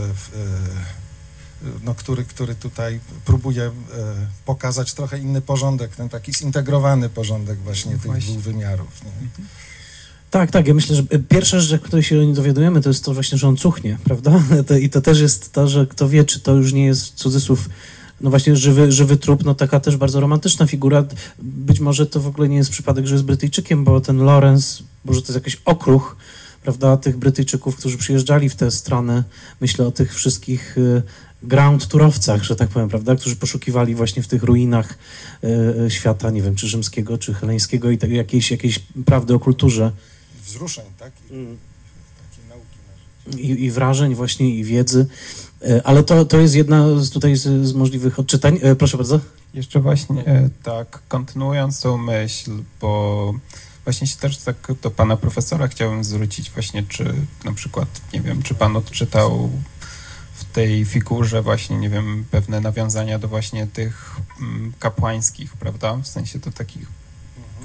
no, który tutaj próbuje pokazać trochę inny porządek, ten taki zintegrowany porządek właśnie tych dwóch wymiarów. Nie? Tak, ja myślę, że pierwsza rzecz, której się nie dowiadujemy, to jest to właśnie, że on cuchnie, prawda? I to też jest to, że kto wie, czy to już nie jest cudzysłów, no właśnie żywy trup, no taka też bardzo romantyczna figura. Być może to w ogóle nie jest przypadek, że jest Brytyjczykiem, bo ten Lawrence, może to jest jakiś okruch, prawda, tych Brytyjczyków, którzy przyjeżdżali w te strony. Myślę o tych wszystkich ground turowcach, że tak powiem, prawda, którzy poszukiwali właśnie w tych ruinach świata, nie wiem, czy rzymskiego, czy heleńskiego i tak, jakiejś prawdy o kulturze. Wzruszeń, tak? Takiej nauki na życie. I wrażeń właśnie, i wiedzy. Ale to jest jedna tutaj z możliwych odczytań. Proszę bardzo. Jeszcze właśnie tak, kontynuując tą myśl, bo właśnie się też tak do pana profesora chciałem zwrócić właśnie, czy na przykład, nie wiem, czy pan odczytał w tej figurze właśnie, nie wiem, pewne nawiązania do właśnie tych kapłańskich, prawda? W sensie do takich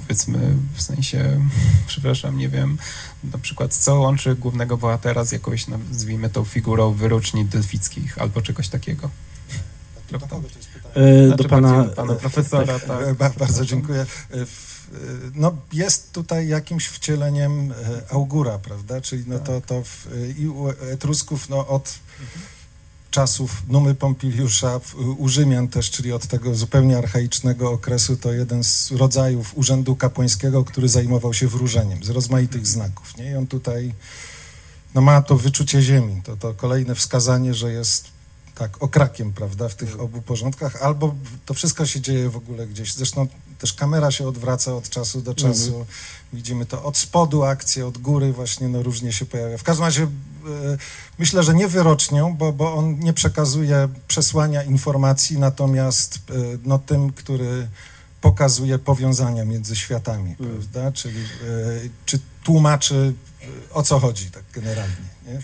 powiedzmy, w sensie, przepraszam, nie wiem, na przykład co łączy głównego bohatera z jakąś, nazwijmy tą figurą wyroczni delfickich albo czegoś takiego. Do kogo to jest pytanie? Do pana profesora, tak. Bardzo dziękuję. No, jest tutaj jakimś wcieleniem augura, prawda? Czyli no i u Etrusków od czasów Numy Pompiliusza, u Rzymian też, czyli od tego zupełnie archaicznego okresu, to jeden z rodzajów urzędu kapłańskiego, który zajmował się wróżeniem z rozmaitych znaków, nie? I on tutaj ma to wyczucie ziemi, to kolejne wskazanie, że jest tak okrakiem, prawda, w tych obu porządkach, albo to wszystko się dzieje w ogóle gdzieś, zresztą też kamera się odwraca od czasu do czasu, widzimy to od spodu akcję, od góry właśnie, różnie się pojawia. W każdym razie myślę, że nie wyrocznią, bo on nie przekazuje przesłania informacji, natomiast tym, który pokazuje powiązania między światami, prawda, czyli czy tłumaczy, o co chodzi tak generalnie, nie?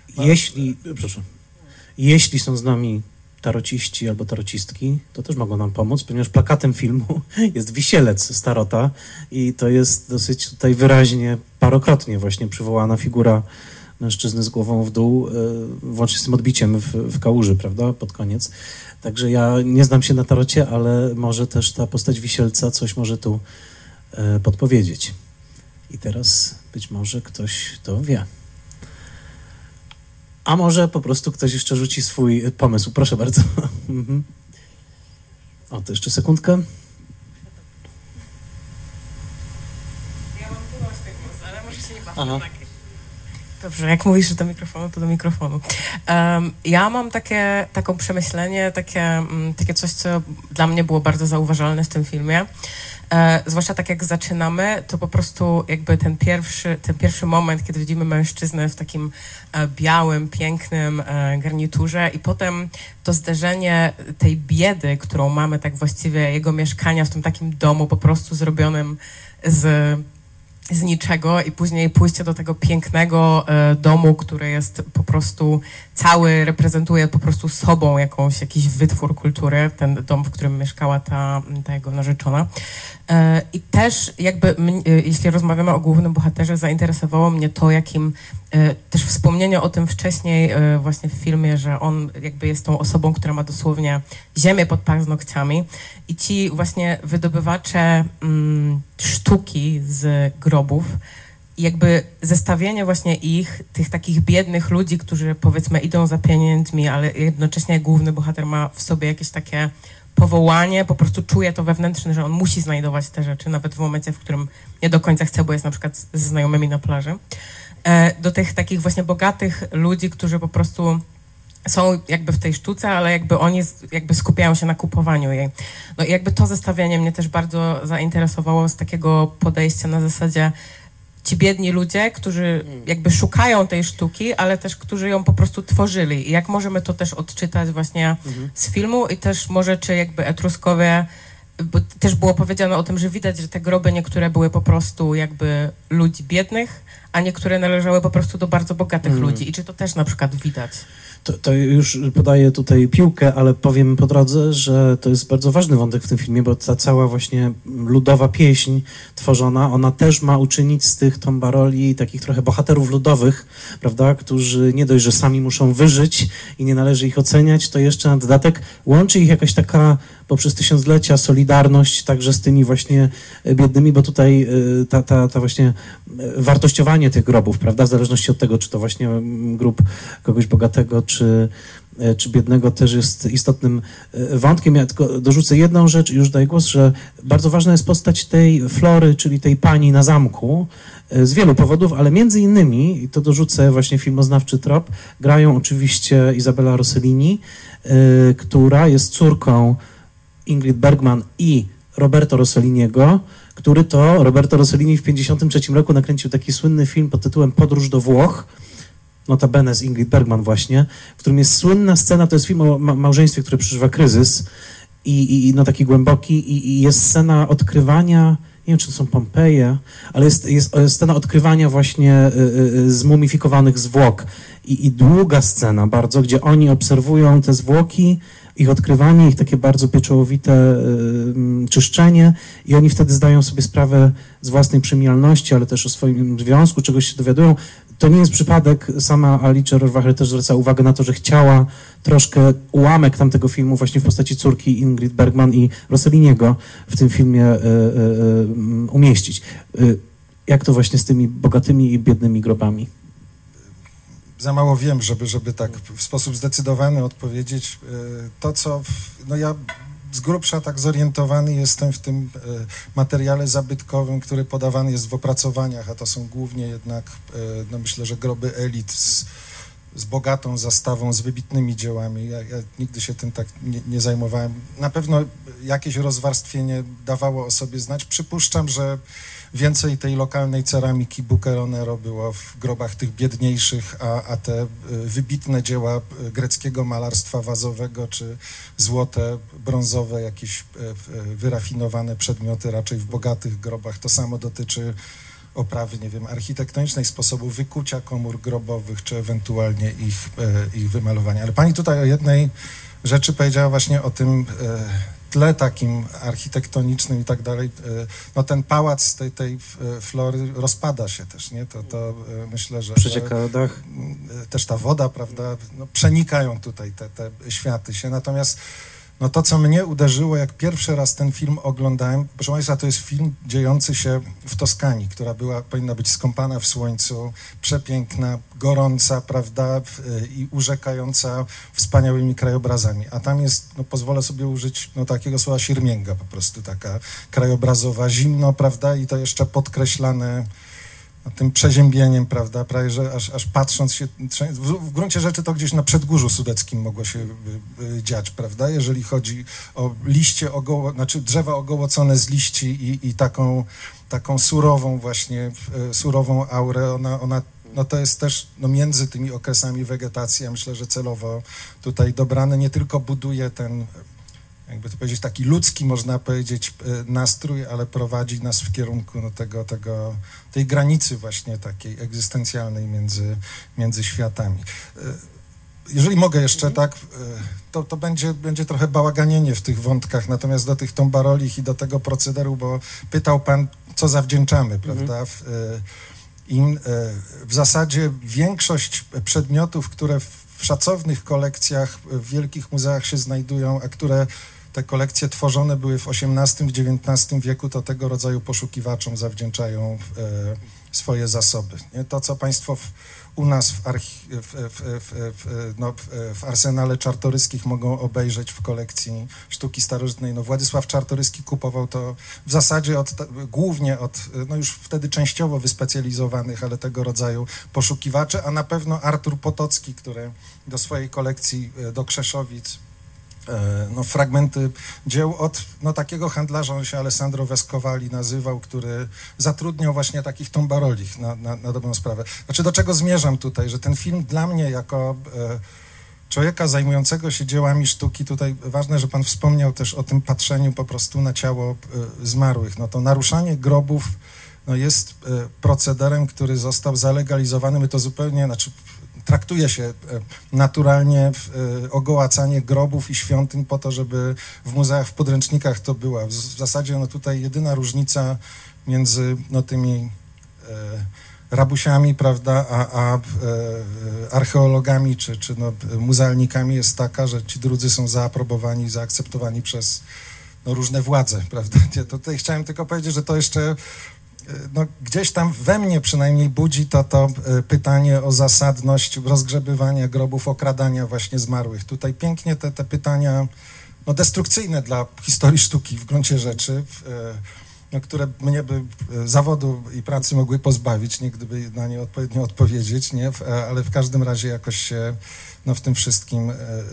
Jeśli są z nami tarociści albo tarocistki, to też mogą nam pomóc, ponieważ plakatem filmu jest wisielec z tarota i to jest dosyć tutaj wyraźnie, parokrotnie właśnie przywołana figura mężczyzny z głową w dół, włącznie z tym odbiciem w kałuży, prawda, pod koniec. Także ja nie znam się na tarocie, ale może też ta postać wisielca coś może tu podpowiedzieć. I teraz być może ktoś to wie. A może po prostu ktoś jeszcze rzuci swój pomysł. Proszę bardzo. O, to jeszcze sekundkę. Ja mam tu z tego głosu, ale może się nie bawię. Tak. Dobrze, jak mówisz, że do mikrofonu, to do mikrofonu. Ja mam taką przemyślenie, takie coś, co dla mnie było bardzo zauważalne w tym filmie. Zwłaszcza tak jak zaczynamy, to po prostu jakby ten pierwszy moment, kiedy widzimy mężczyznę w takim białym, pięknym garniturze i potem to zderzenie tej biedy, którą mamy tak właściwie, jego mieszkania w tym takim domu po prostu zrobionym z niczego i później pójście do tego pięknego domu, który jest po prostu cały, reprezentuje po prostu sobą jakiś wytwór kultury, ten dom, w którym mieszkała ta jego narzeczona. I też jakby, jeśli rozmawiamy o głównym bohaterze, zainteresowało mnie to, jakim też wspomnienie o tym wcześniej właśnie w filmie, że on jakby jest tą osobą, która ma dosłownie ziemię pod paznokciami i ci właśnie wydobywacze sztuki z grobów i jakby zestawienie właśnie tych takich biednych ludzi, którzy powiedzmy idą za pieniędzmi, ale jednocześnie główny bohater ma w sobie jakieś takie powołanie, po prostu czuje to wewnętrzne, że on musi znajdować te rzeczy, nawet w momencie, w którym nie do końca chce, bo jest na przykład ze znajomymi na plaży. Do tych takich właśnie bogatych ludzi, którzy po prostu są jakby w tej sztuce, ale jakby oni jakby skupiają się na kupowaniu jej. No i jakby to zestawienie mnie też bardzo zainteresowało z takiego podejścia na zasadzie ci biedni ludzie, którzy jakby szukają tej sztuki, ale też którzy ją po prostu tworzyli. I jak możemy to też odczytać właśnie z filmu i też może czy jakby Etruskowie, bo też było powiedziane o tym, że widać, że te groby niektóre były po prostu jakby ludzi biednych, a niektóre należały po prostu do bardzo bogatych ludzi. I czy to też na przykład widać? To już podaję tutaj piłkę, ale powiem po drodze, że to jest bardzo ważny wątek w tym filmie, bo ta cała właśnie ludowa pieśń tworzona, ona też ma uczynić z tych tombaroli takich trochę bohaterów ludowych, prawda, którzy nie dość, że sami muszą wyżyć i nie należy ich oceniać, to jeszcze na dodatek łączy ich jakaś taka poprzez tysiąclecia solidarność także z tymi właśnie biednymi, bo tutaj ta właśnie wartościowanie tych grobów, prawda, w zależności od tego, czy to właśnie grób kogoś bogatego, czy biednego też jest istotnym wątkiem. Ja tylko dorzucę jedną rzecz i już daję głos, że bardzo ważna jest postać tej Flory, czyli tej pani na zamku, z wielu powodów, ale między innymi, i to dorzucę właśnie filmoznawczy trop, grają oczywiście Isabella Rossellini, która jest córką Ingrid Bergman i Roberto Rosselliniego, który to Roberto Rossellini w 1953 roku nakręcił taki słynny film pod tytułem Podróż do Włoch, notabene z Ingrid Bergman właśnie, w którym jest słynna scena, to jest film o małżeństwie, które przeżywa kryzys i no taki głęboki i jest scena odkrywania, nie wiem, czy to są Pompeje, ale jest scena odkrywania właśnie zmumifikowanych zwłok i długa scena bardzo, gdzie oni obserwują te zwłoki ich odkrywanie, ich takie bardzo pieczołowite czyszczenie i oni wtedy zdają sobie sprawę z własnej przemijalności, ale też o swoim związku, czegoś się dowiadują. To nie jest przypadek, sama Alice Rohrwacher też zwraca uwagę na to, że chciała troszkę ułamek tamtego filmu właśnie w postaci córki Ingrid Bergman i Rosselliniego w tym filmie umieścić. Jak to właśnie z tymi bogatymi i biednymi grobami? Za mało wiem, żeby tak w sposób zdecydowany odpowiedzieć. To, co... No ja z grubsza tak zorientowany jestem w tym materiale zabytkowym, który podawany jest w opracowaniach, a to są głównie jednak, no myślę, że groby elit z bogatą zastawą, z wybitnymi dziełami. Ja nigdy się tym tak nie zajmowałem. Na pewno jakieś rozwarstwienie dawało o sobie znać. Przypuszczam, że więcej tej lokalnej ceramiki Bucheronero było w grobach tych biedniejszych, a te wybitne dzieła greckiego malarstwa wazowego, czy złote, brązowe, jakieś wyrafinowane przedmioty raczej w bogatych grobach. To samo dotyczy oprawy, nie wiem, architektonicznej, sposobu wykucia komór grobowych, czy ewentualnie ich wymalowania. Ale pani tutaj o jednej rzeczy powiedziała właśnie o tym tle takim architektonicznym i tak dalej. No ten pałac tej flory rozpada się też, nie? To myślę, że... Przecieka dach. Też ta woda, prawda, no, przenikają tutaj te światy się. Natomiast no to, co mnie uderzyło, jak pierwszy raz ten film oglądałem, proszę Państwa, to jest film dziejący się w Toskanii, która powinna być skąpana w słońcu, przepiękna, gorąca, prawda, i urzekająca wspaniałymi krajobrazami. A tam jest, no pozwolę sobie użyć takiego słowa siermięga, po prostu taka krajobrazowa, zimno, prawda, i to jeszcze podkreślane tym przeziębieniem, prawda, prawie że aż patrząc się, w gruncie rzeczy to gdzieś na Przedgórzu Sudeckim mogło się dziać, prawda, jeżeli chodzi o liście, znaczy drzewa ogołocone z liści i taką surową właśnie, surową aurę, ona no to jest też między tymi okresami wegetacji, ja myślę, że celowo tutaj dobrane, nie tylko buduje ten, jakby to powiedzieć, taki ludzki, można powiedzieć, nastrój, ale prowadzi nas w kierunku tej granicy właśnie takiej egzystencjalnej między światami. Jeżeli mogę jeszcze tak, to będzie trochę bałaganienie w tych wątkach, natomiast do tych tombarolich i do tego procederu, bo pytał pan, co zawdzięczamy, prawda? W zasadzie większość przedmiotów, które w szacownych kolekcjach w wielkich muzeach się znajdują, a które te kolekcje tworzone były w XVIII, w XIX wieku, to tego rodzaju poszukiwaczom zawdzięczają swoje zasoby. Nie? To, co państwo u nas w arsenale Czartoryskich mogą obejrzeć w kolekcji sztuki starożytnej. No, Władysław Czartoryski kupował to w zasadzie głównie od już wtedy częściowo wyspecjalizowanych, ale tego rodzaju poszukiwaczy, a na pewno Artur Potocki, który do swojej kolekcji do Krzeszowic fragmenty dzieł od takiego handlarza, on się Alessandro Vescovali nazywał, który zatrudniał właśnie takich tombarolich na dobrą sprawę. Znaczy, do czego zmierzam tutaj, że ten film dla mnie jako człowieka zajmującego się dziełami sztuki, tutaj ważne, że pan wspomniał też o tym patrzeniu po prostu na ciało zmarłych. No to naruszanie grobów jest procederem, który został zalegalizowany. My to zupełnie, traktuje się naturalnie ogołacanie grobów i świątyń po to, żeby w muzeach, w podręcznikach to była. W zasadzie tutaj jedyna różnica między tymi rabusiami, prawda, a archeologami czy muzealnikami jest taka, że ci drudzy są zaaprobowani, zaakceptowani przez różne władze, prawda. Ja tutaj chciałem tylko powiedzieć, że to jeszcze gdzieś tam we mnie przynajmniej budzi to pytanie o zasadność rozgrzebywania grobów, okradania właśnie zmarłych. Tutaj pięknie te pytania destrukcyjne dla historii sztuki w gruncie rzeczy, które mnie by zawodu i pracy mogły pozbawić, nie gdyby na nie odpowiednio odpowiedzieć, nie? Ale w każdym razie jakoś się w tym wszystkim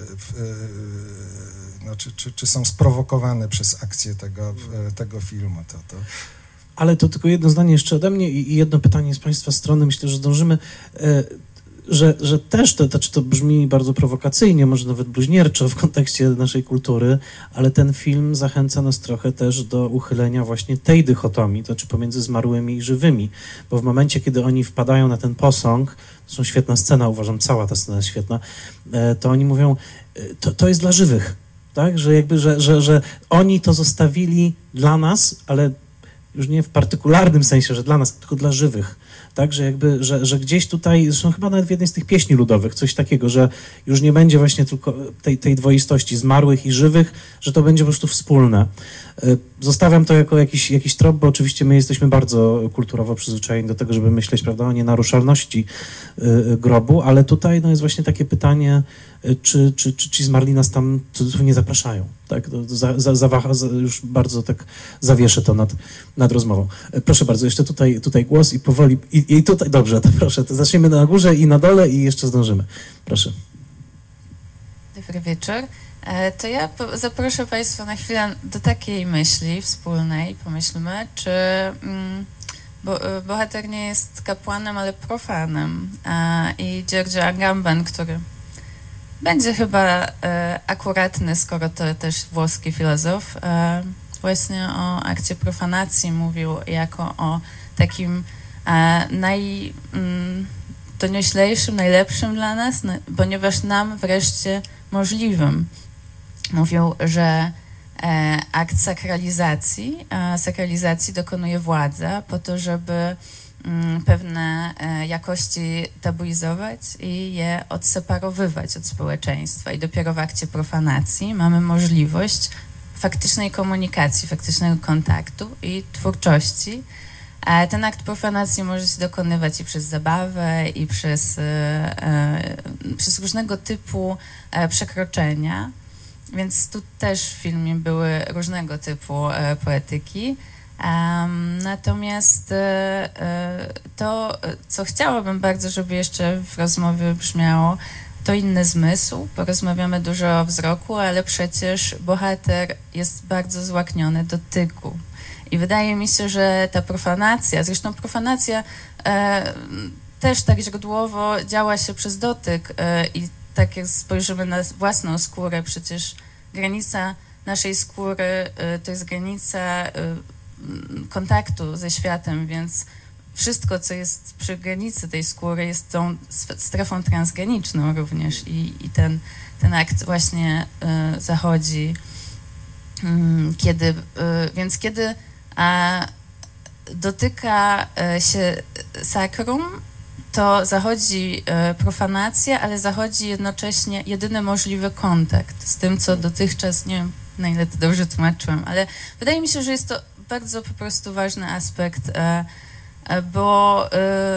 czy są sprowokowane przez akcję tego filmu. Ale to tylko jedno zdanie jeszcze ode mnie i jedno pytanie z państwa strony. Myślę, że zdążymy, że też to brzmi bardzo prowokacyjnie, może nawet bluźnierczo w kontekście naszej kultury, ale ten film zachęca nas trochę też do uchylenia właśnie tej dychotomii, to znaczy pomiędzy zmarłymi i żywymi, bo w momencie, kiedy oni wpadają na ten posąg, to są świetna scena, uważam, cała ta scena jest świetna, to oni mówią, to jest dla żywych. tak? Że jakby, że oni to zostawili dla nas, ale już nie w partykularnym sensie, że dla nas, tylko dla żywych. Tak, że jakby, że gdzieś tutaj, zresztą chyba nawet w jednej z tych pieśni ludowych, coś takiego, że już nie będzie właśnie tylko tej dwoistości zmarłych i żywych, że to będzie po prostu wspólne. Zostawiam to jako jakiś trop, bo oczywiście my jesteśmy bardzo kulturowo przyzwyczajeni do tego, żeby myśleć, prawda, o nienaruszalności grobu, ale tutaj no, jest właśnie takie pytanie, czy ci zmarli nas tam nie zapraszają. Tak? Już bardzo tak zawieszę to nad rozmową. Proszę bardzo, jeszcze tutaj głos i powoli, i tutaj, dobrze, to proszę, to zaczniemy na górze i na dole i jeszcze zdążymy. Proszę. Dobry wieczór. To ja zaproszę Państwa na chwilę do takiej myśli wspólnej. Pomyślmy, czy bohater nie jest kapłanem, ale profanem. I Giorgio Agamben, który będzie chyba akuratny, skoro to też włoski filozof, właśnie o akcie profanacji mówił jako o takim najdonioślejszym, najlepszym dla nas, ponieważ nam wreszcie możliwym. Mówił, że akt sakralizacji dokonuje władza po to, żeby pewne jakości tabuizować i je odseparowywać od społeczeństwa. I dopiero w akcie profanacji mamy możliwość faktycznej komunikacji, faktycznego kontaktu i twórczości. Ten akt profanacji może się dokonywać i przez zabawę, i przez różnego typu przekroczenia. Więc tu też w filmie były różnego typu poetyki. Natomiast to, co chciałabym bardzo, żeby jeszcze w rozmowie brzmiało, to inny zmysł. Porozmawiamy dużo o wzroku, ale przecież bohater jest bardzo złakniony dotyku. I wydaje mi się, że ta profanacja, zresztą profanacja też tak źródłowo działa się przez dotyk i tak jak spojrzymy na własną skórę, przecież granica naszej skóry to jest granica kontaktu ze światem, więc wszystko, co jest przy granicy tej skóry, jest tą strefą transgraniczną również i ten akt właśnie zachodzi, kiedy dotyka się sakrum, to zachodzi profanacja, ale zachodzi jednocześnie jedyny możliwy kontakt z tym, co dotychczas, nie wiem, na ile to dobrze tłumaczyłem, ale wydaje mi się, że jest to bardzo po prostu ważny aspekt, bo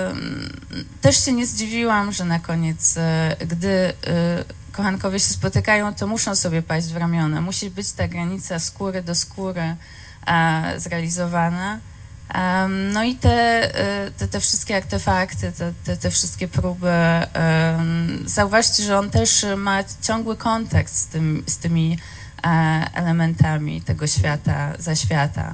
też się nie zdziwiłam, że na koniec, gdy kochankowie się spotykają, to muszą sobie paść w ramiona. Musi być ta granica skóry do skóry zrealizowana. No i te wszystkie artefakty, te wszystkie próby, zauważcie, że on też ma ciągły kontakt z tymi elementami tego świata, zaświata.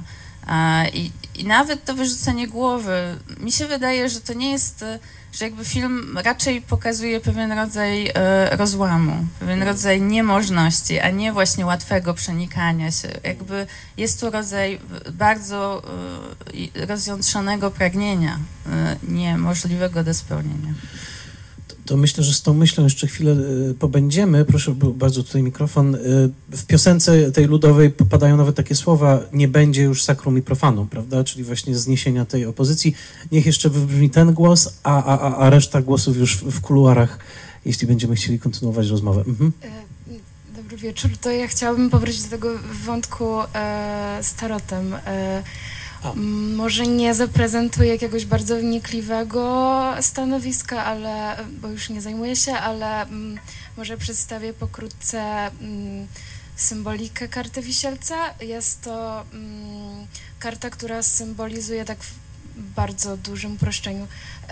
I nawet to wyrzucenie głowy, mi się wydaje, że to nie jest, że jakby film raczej pokazuje pewien rodzaj rozłamu, pewien rodzaj niemożności, a nie właśnie łatwego przenikania się. Jakby jest tu rodzaj bardzo rozjątrzonego pragnienia, niemożliwego do spełnienia. To myślę, że z tą myślą jeszcze chwilę pobędziemy. Proszę bardzo tutaj mikrofon. W piosence tej ludowej padają nawet takie słowa: nie będzie już sakrum i profanum, prawda? Czyli właśnie zniesienia tej opozycji. Niech jeszcze wybrzmi ten głos, a reszta głosów już w kuluarach, jeśli będziemy chcieli kontynuować rozmowę. Mhm. Dobry wieczór. To ja chciałabym powrócić do tego wątku z tarotem. Może nie zaprezentuję jakiegoś bardzo wnikliwego stanowiska, bo już nie zajmuję się, ale może przedstawię pokrótce symbolikę karty Wisielca. Jest to karta, która symbolizuje tak w bardzo dużym uproszczeniu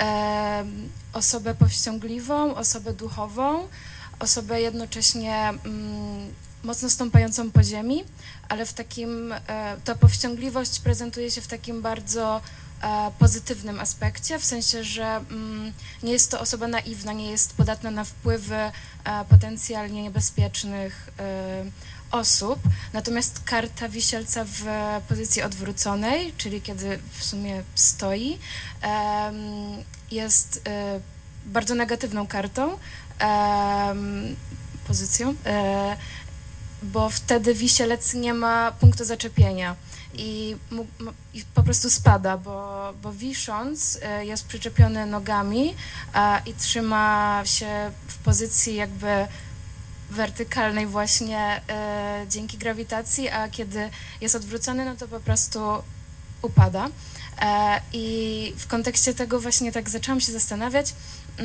osobę powściągliwą, osobę duchową, osobę jednocześnie mocno stąpającą po ziemi, ale w takim, ta powściągliwość prezentuje się w takim bardzo pozytywnym aspekcie, w sensie, że nie jest to osoba naiwna, nie jest podatna na wpływy potencjalnie niebezpiecznych osób. Natomiast karta Wisielca w pozycji odwróconej, czyli kiedy w sumie stoi, jest bardzo negatywną kartą, pozycją. bo wtedy wisielec nie ma punktu zaczepienia i po prostu spada, bo wisząc jest przyczepiony nogami i trzyma się w pozycji jakby wertykalnej właśnie dzięki grawitacji, a kiedy jest odwrócony, no to po prostu upada. I w kontekście tego właśnie tak zaczęłam się zastanawiać,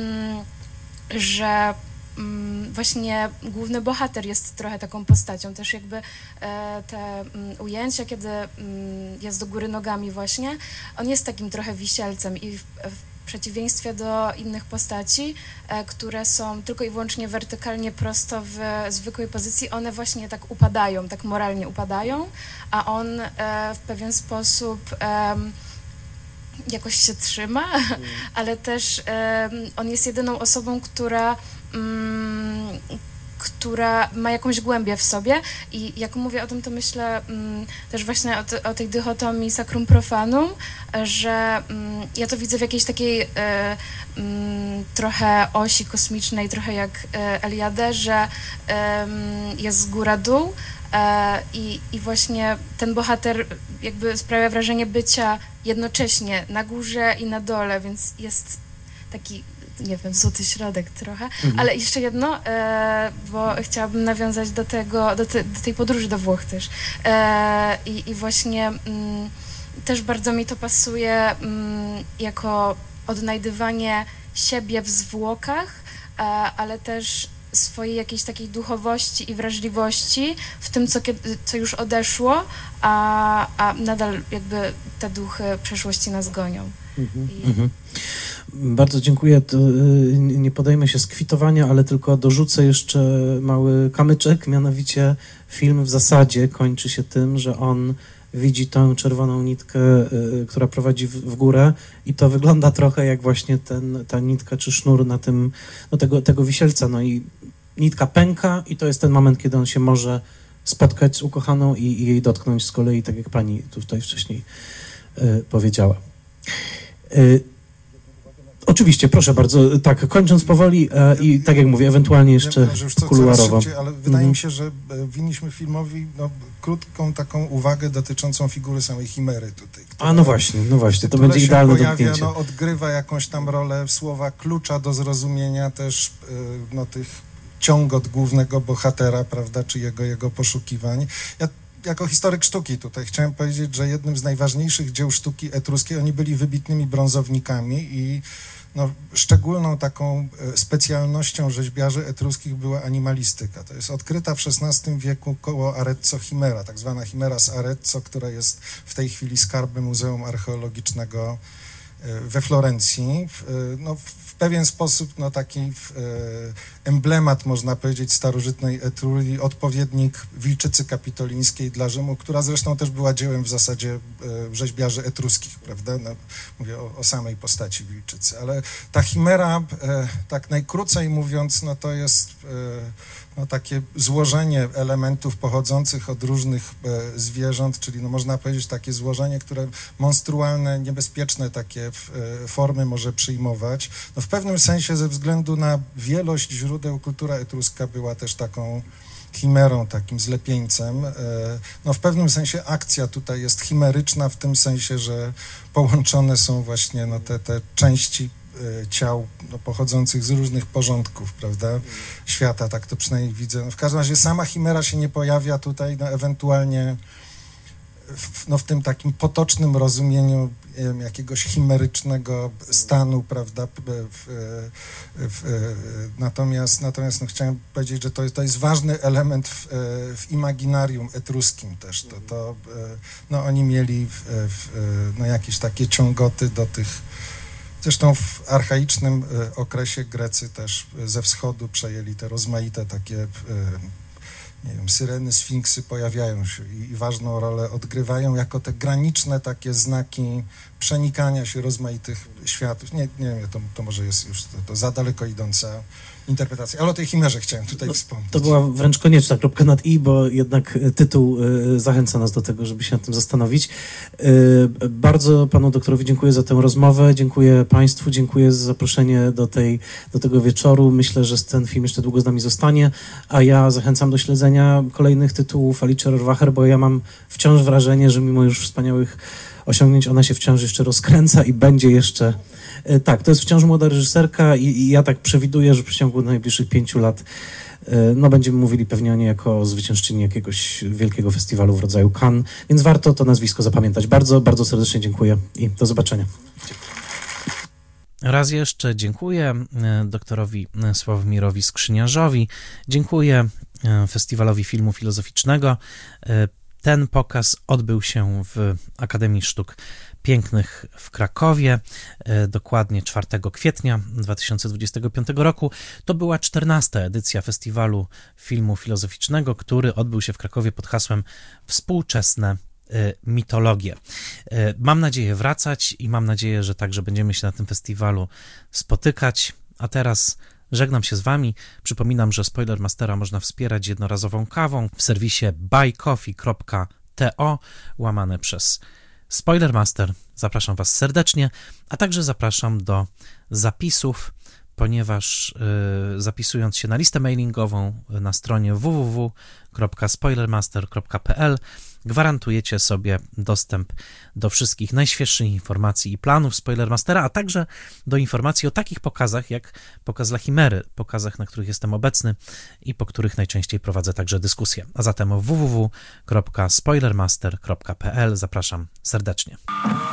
że właśnie główny bohater jest trochę taką postacią. Też jakby te ujęcia, kiedy jest do góry nogami właśnie, on jest takim trochę wisielcem i w przeciwieństwie do innych postaci, które są tylko i wyłącznie wertykalnie prosto w zwykłej pozycji, one właśnie tak upadają, tak moralnie upadają, a on w pewien sposób jakoś się trzyma, ale też on jest jedyną osobą, która ma jakąś głębię w sobie i jak mówię o tym, to myślę też właśnie o tej dychotomii sacrum profanum, że ja to widzę w jakiejś takiej trochę osi kosmicznej, trochę jak Eliadę, że jest góra-dół i właśnie ten bohater jakby sprawia wrażenie bycia jednocześnie na górze i na dole, więc jest taki, nie wiem, złoty środek trochę, ale jeszcze jedno, bo chciałabym nawiązać do tej podróży do Włoch też. I właśnie też bardzo mi to pasuje jako odnajdywanie siebie w zwłokach, ale też swojej jakiejś takiej duchowości i wrażliwości w tym, co już odeszło, a nadal jakby te duchy przeszłości nas gonią. Bardzo dziękuję. Nie podejmę się skwitowania, ale tylko dorzucę jeszcze mały kamyczek, mianowicie film w zasadzie kończy się tym, że on widzi tę czerwoną nitkę, która prowadzi w górę i to wygląda trochę jak właśnie ta nitka czy sznur na tym, no tego wisielca, no i nitka pęka i to jest ten moment, kiedy on się może spotkać z ukochaną i jej dotknąć z kolei, tak jak pani tutaj wcześniej powiedziała. Oczywiście, proszę bardzo, tak, kończąc powoli i tak jak mówię, ewentualnie jeszcze kuluarowo. Ale wydaje mi się, że winniśmy filmowi krótką taką uwagę dotyczącą figury samej chimery tutaj. No właśnie, to będzie idealne domknięcie. Odgrywa jakąś tam rolę słowa klucza do zrozumienia też tych ciągot głównego bohatera, prawda, czy jego poszukiwań. Ja jako historyk sztuki tutaj chciałem powiedzieć, że jednym z najważniejszych dzieł sztuki etruskiej, oni byli wybitnymi brązownikami i szczególną taką specjalnością rzeźbiarzy etruskich była animalistyka. To jest odkryta w XVI wieku koło Arezzo chimera, tak zwana chimera z Arezzo, która jest w tej chwili skarbem Muzeum Archeologicznego we Florencji. W pewien sposób taki emblemat, można powiedzieć, starożytnej Etrurii, odpowiednik wilczycy kapitolińskiej dla Rzymu, która zresztą też była dziełem w zasadzie rzeźbiarzy etruskich, prawda? Mówię o samej postaci wilczycy, ale ta chimera, tak najkrócej mówiąc, to jest takie złożenie elementów pochodzących od różnych zwierząt, czyli można powiedzieć takie złożenie, które monstrualne, niebezpieczne takie formy może przyjmować. W pewnym sensie ze względu na wielość źródeł kultura etruska była też taką chimerą, takim zlepieńcem. W pewnym sensie akcja tutaj jest chimeryczna w tym sensie, że połączone są właśnie te części ciał pochodzących z różnych porządków, prawda, świata, tak to przynajmniej widzę. W każdym razie sama chimera się nie pojawia tutaj, ewentualnie w tym takim potocznym rozumieniu jakiegoś chimerycznego stanu, prawda, natomiast chciałem powiedzieć, że to jest ważny element w imaginarium etruskim też. Oni mieli jakieś takie ciągoty do tych. Zresztą w archaicznym okresie Grecy też ze wschodu przejęli te rozmaite takie, nie wiem, syreny, sfinksy pojawiają się i ważną rolę odgrywają jako te graniczne takie znaki przenikania się rozmaitych światów. Nie wiem, to może jest już to za daleko idąca interpretacja, ale o tej chimerze chciałem tutaj wspomnieć. To była wręcz konieczna kropka nad i, bo jednak tytuł zachęca nas do tego, żeby się nad tym zastanowić. Bardzo panu doktorowi dziękuję za tę rozmowę, dziękuję państwu, dziękuję za zaproszenie do tego wieczoru. Myślę, że ten film jeszcze długo z nami zostanie, a ja zachęcam do śledzenia kolejnych tytułów Alice Rohrwacher, bo ja mam wciąż wrażenie, że mimo już wspaniałych osiągnięć ona się wciąż jeszcze rozkręca i będzie jeszcze... Tak, to jest wciąż młoda reżyserka i ja tak przewiduję, że w przeciągu najbliższych 5 lat będziemy mówili pewnie o niej jako o zwyciężczyni jakiegoś wielkiego festiwalu w rodzaju Cannes, więc warto to nazwisko zapamiętać. Bardzo, bardzo serdecznie dziękuję i do zobaczenia. Raz jeszcze dziękuję doktorowi Sławomirowi Skrzyniarzowi, dziękuję Festiwalowi Filmu Filozoficznego. Ten pokaz odbył się w Akademii Sztuk Pięknych w Krakowie, dokładnie 4 kwietnia 2025 roku. To była 14. edycja Festiwalu Filmu Filozoficznego, który odbył się w Krakowie pod hasłem Współczesne mitologie. Mam nadzieję wracać i mam nadzieję, że także będziemy się na tym festiwalu spotykać. A teraz żegnam się z wami. Przypominam, że Spoilermastera można wspierać jednorazową kawą w serwisie buycoffee.to /Spoilermaster. Zapraszam was serdecznie, a także zapraszam do zapisów, ponieważ zapisując się na listę mailingową na stronie www.spoilermaster.pl gwarantujecie sobie dostęp do wszystkich najświeższych informacji i planów Spoilermastera, a także do informacji o takich pokazach jak pokaz La Chimery, pokazach, na których jestem obecny i po których najczęściej prowadzę także dyskusje. A zatem www.spoilermaster.pl zapraszam serdecznie.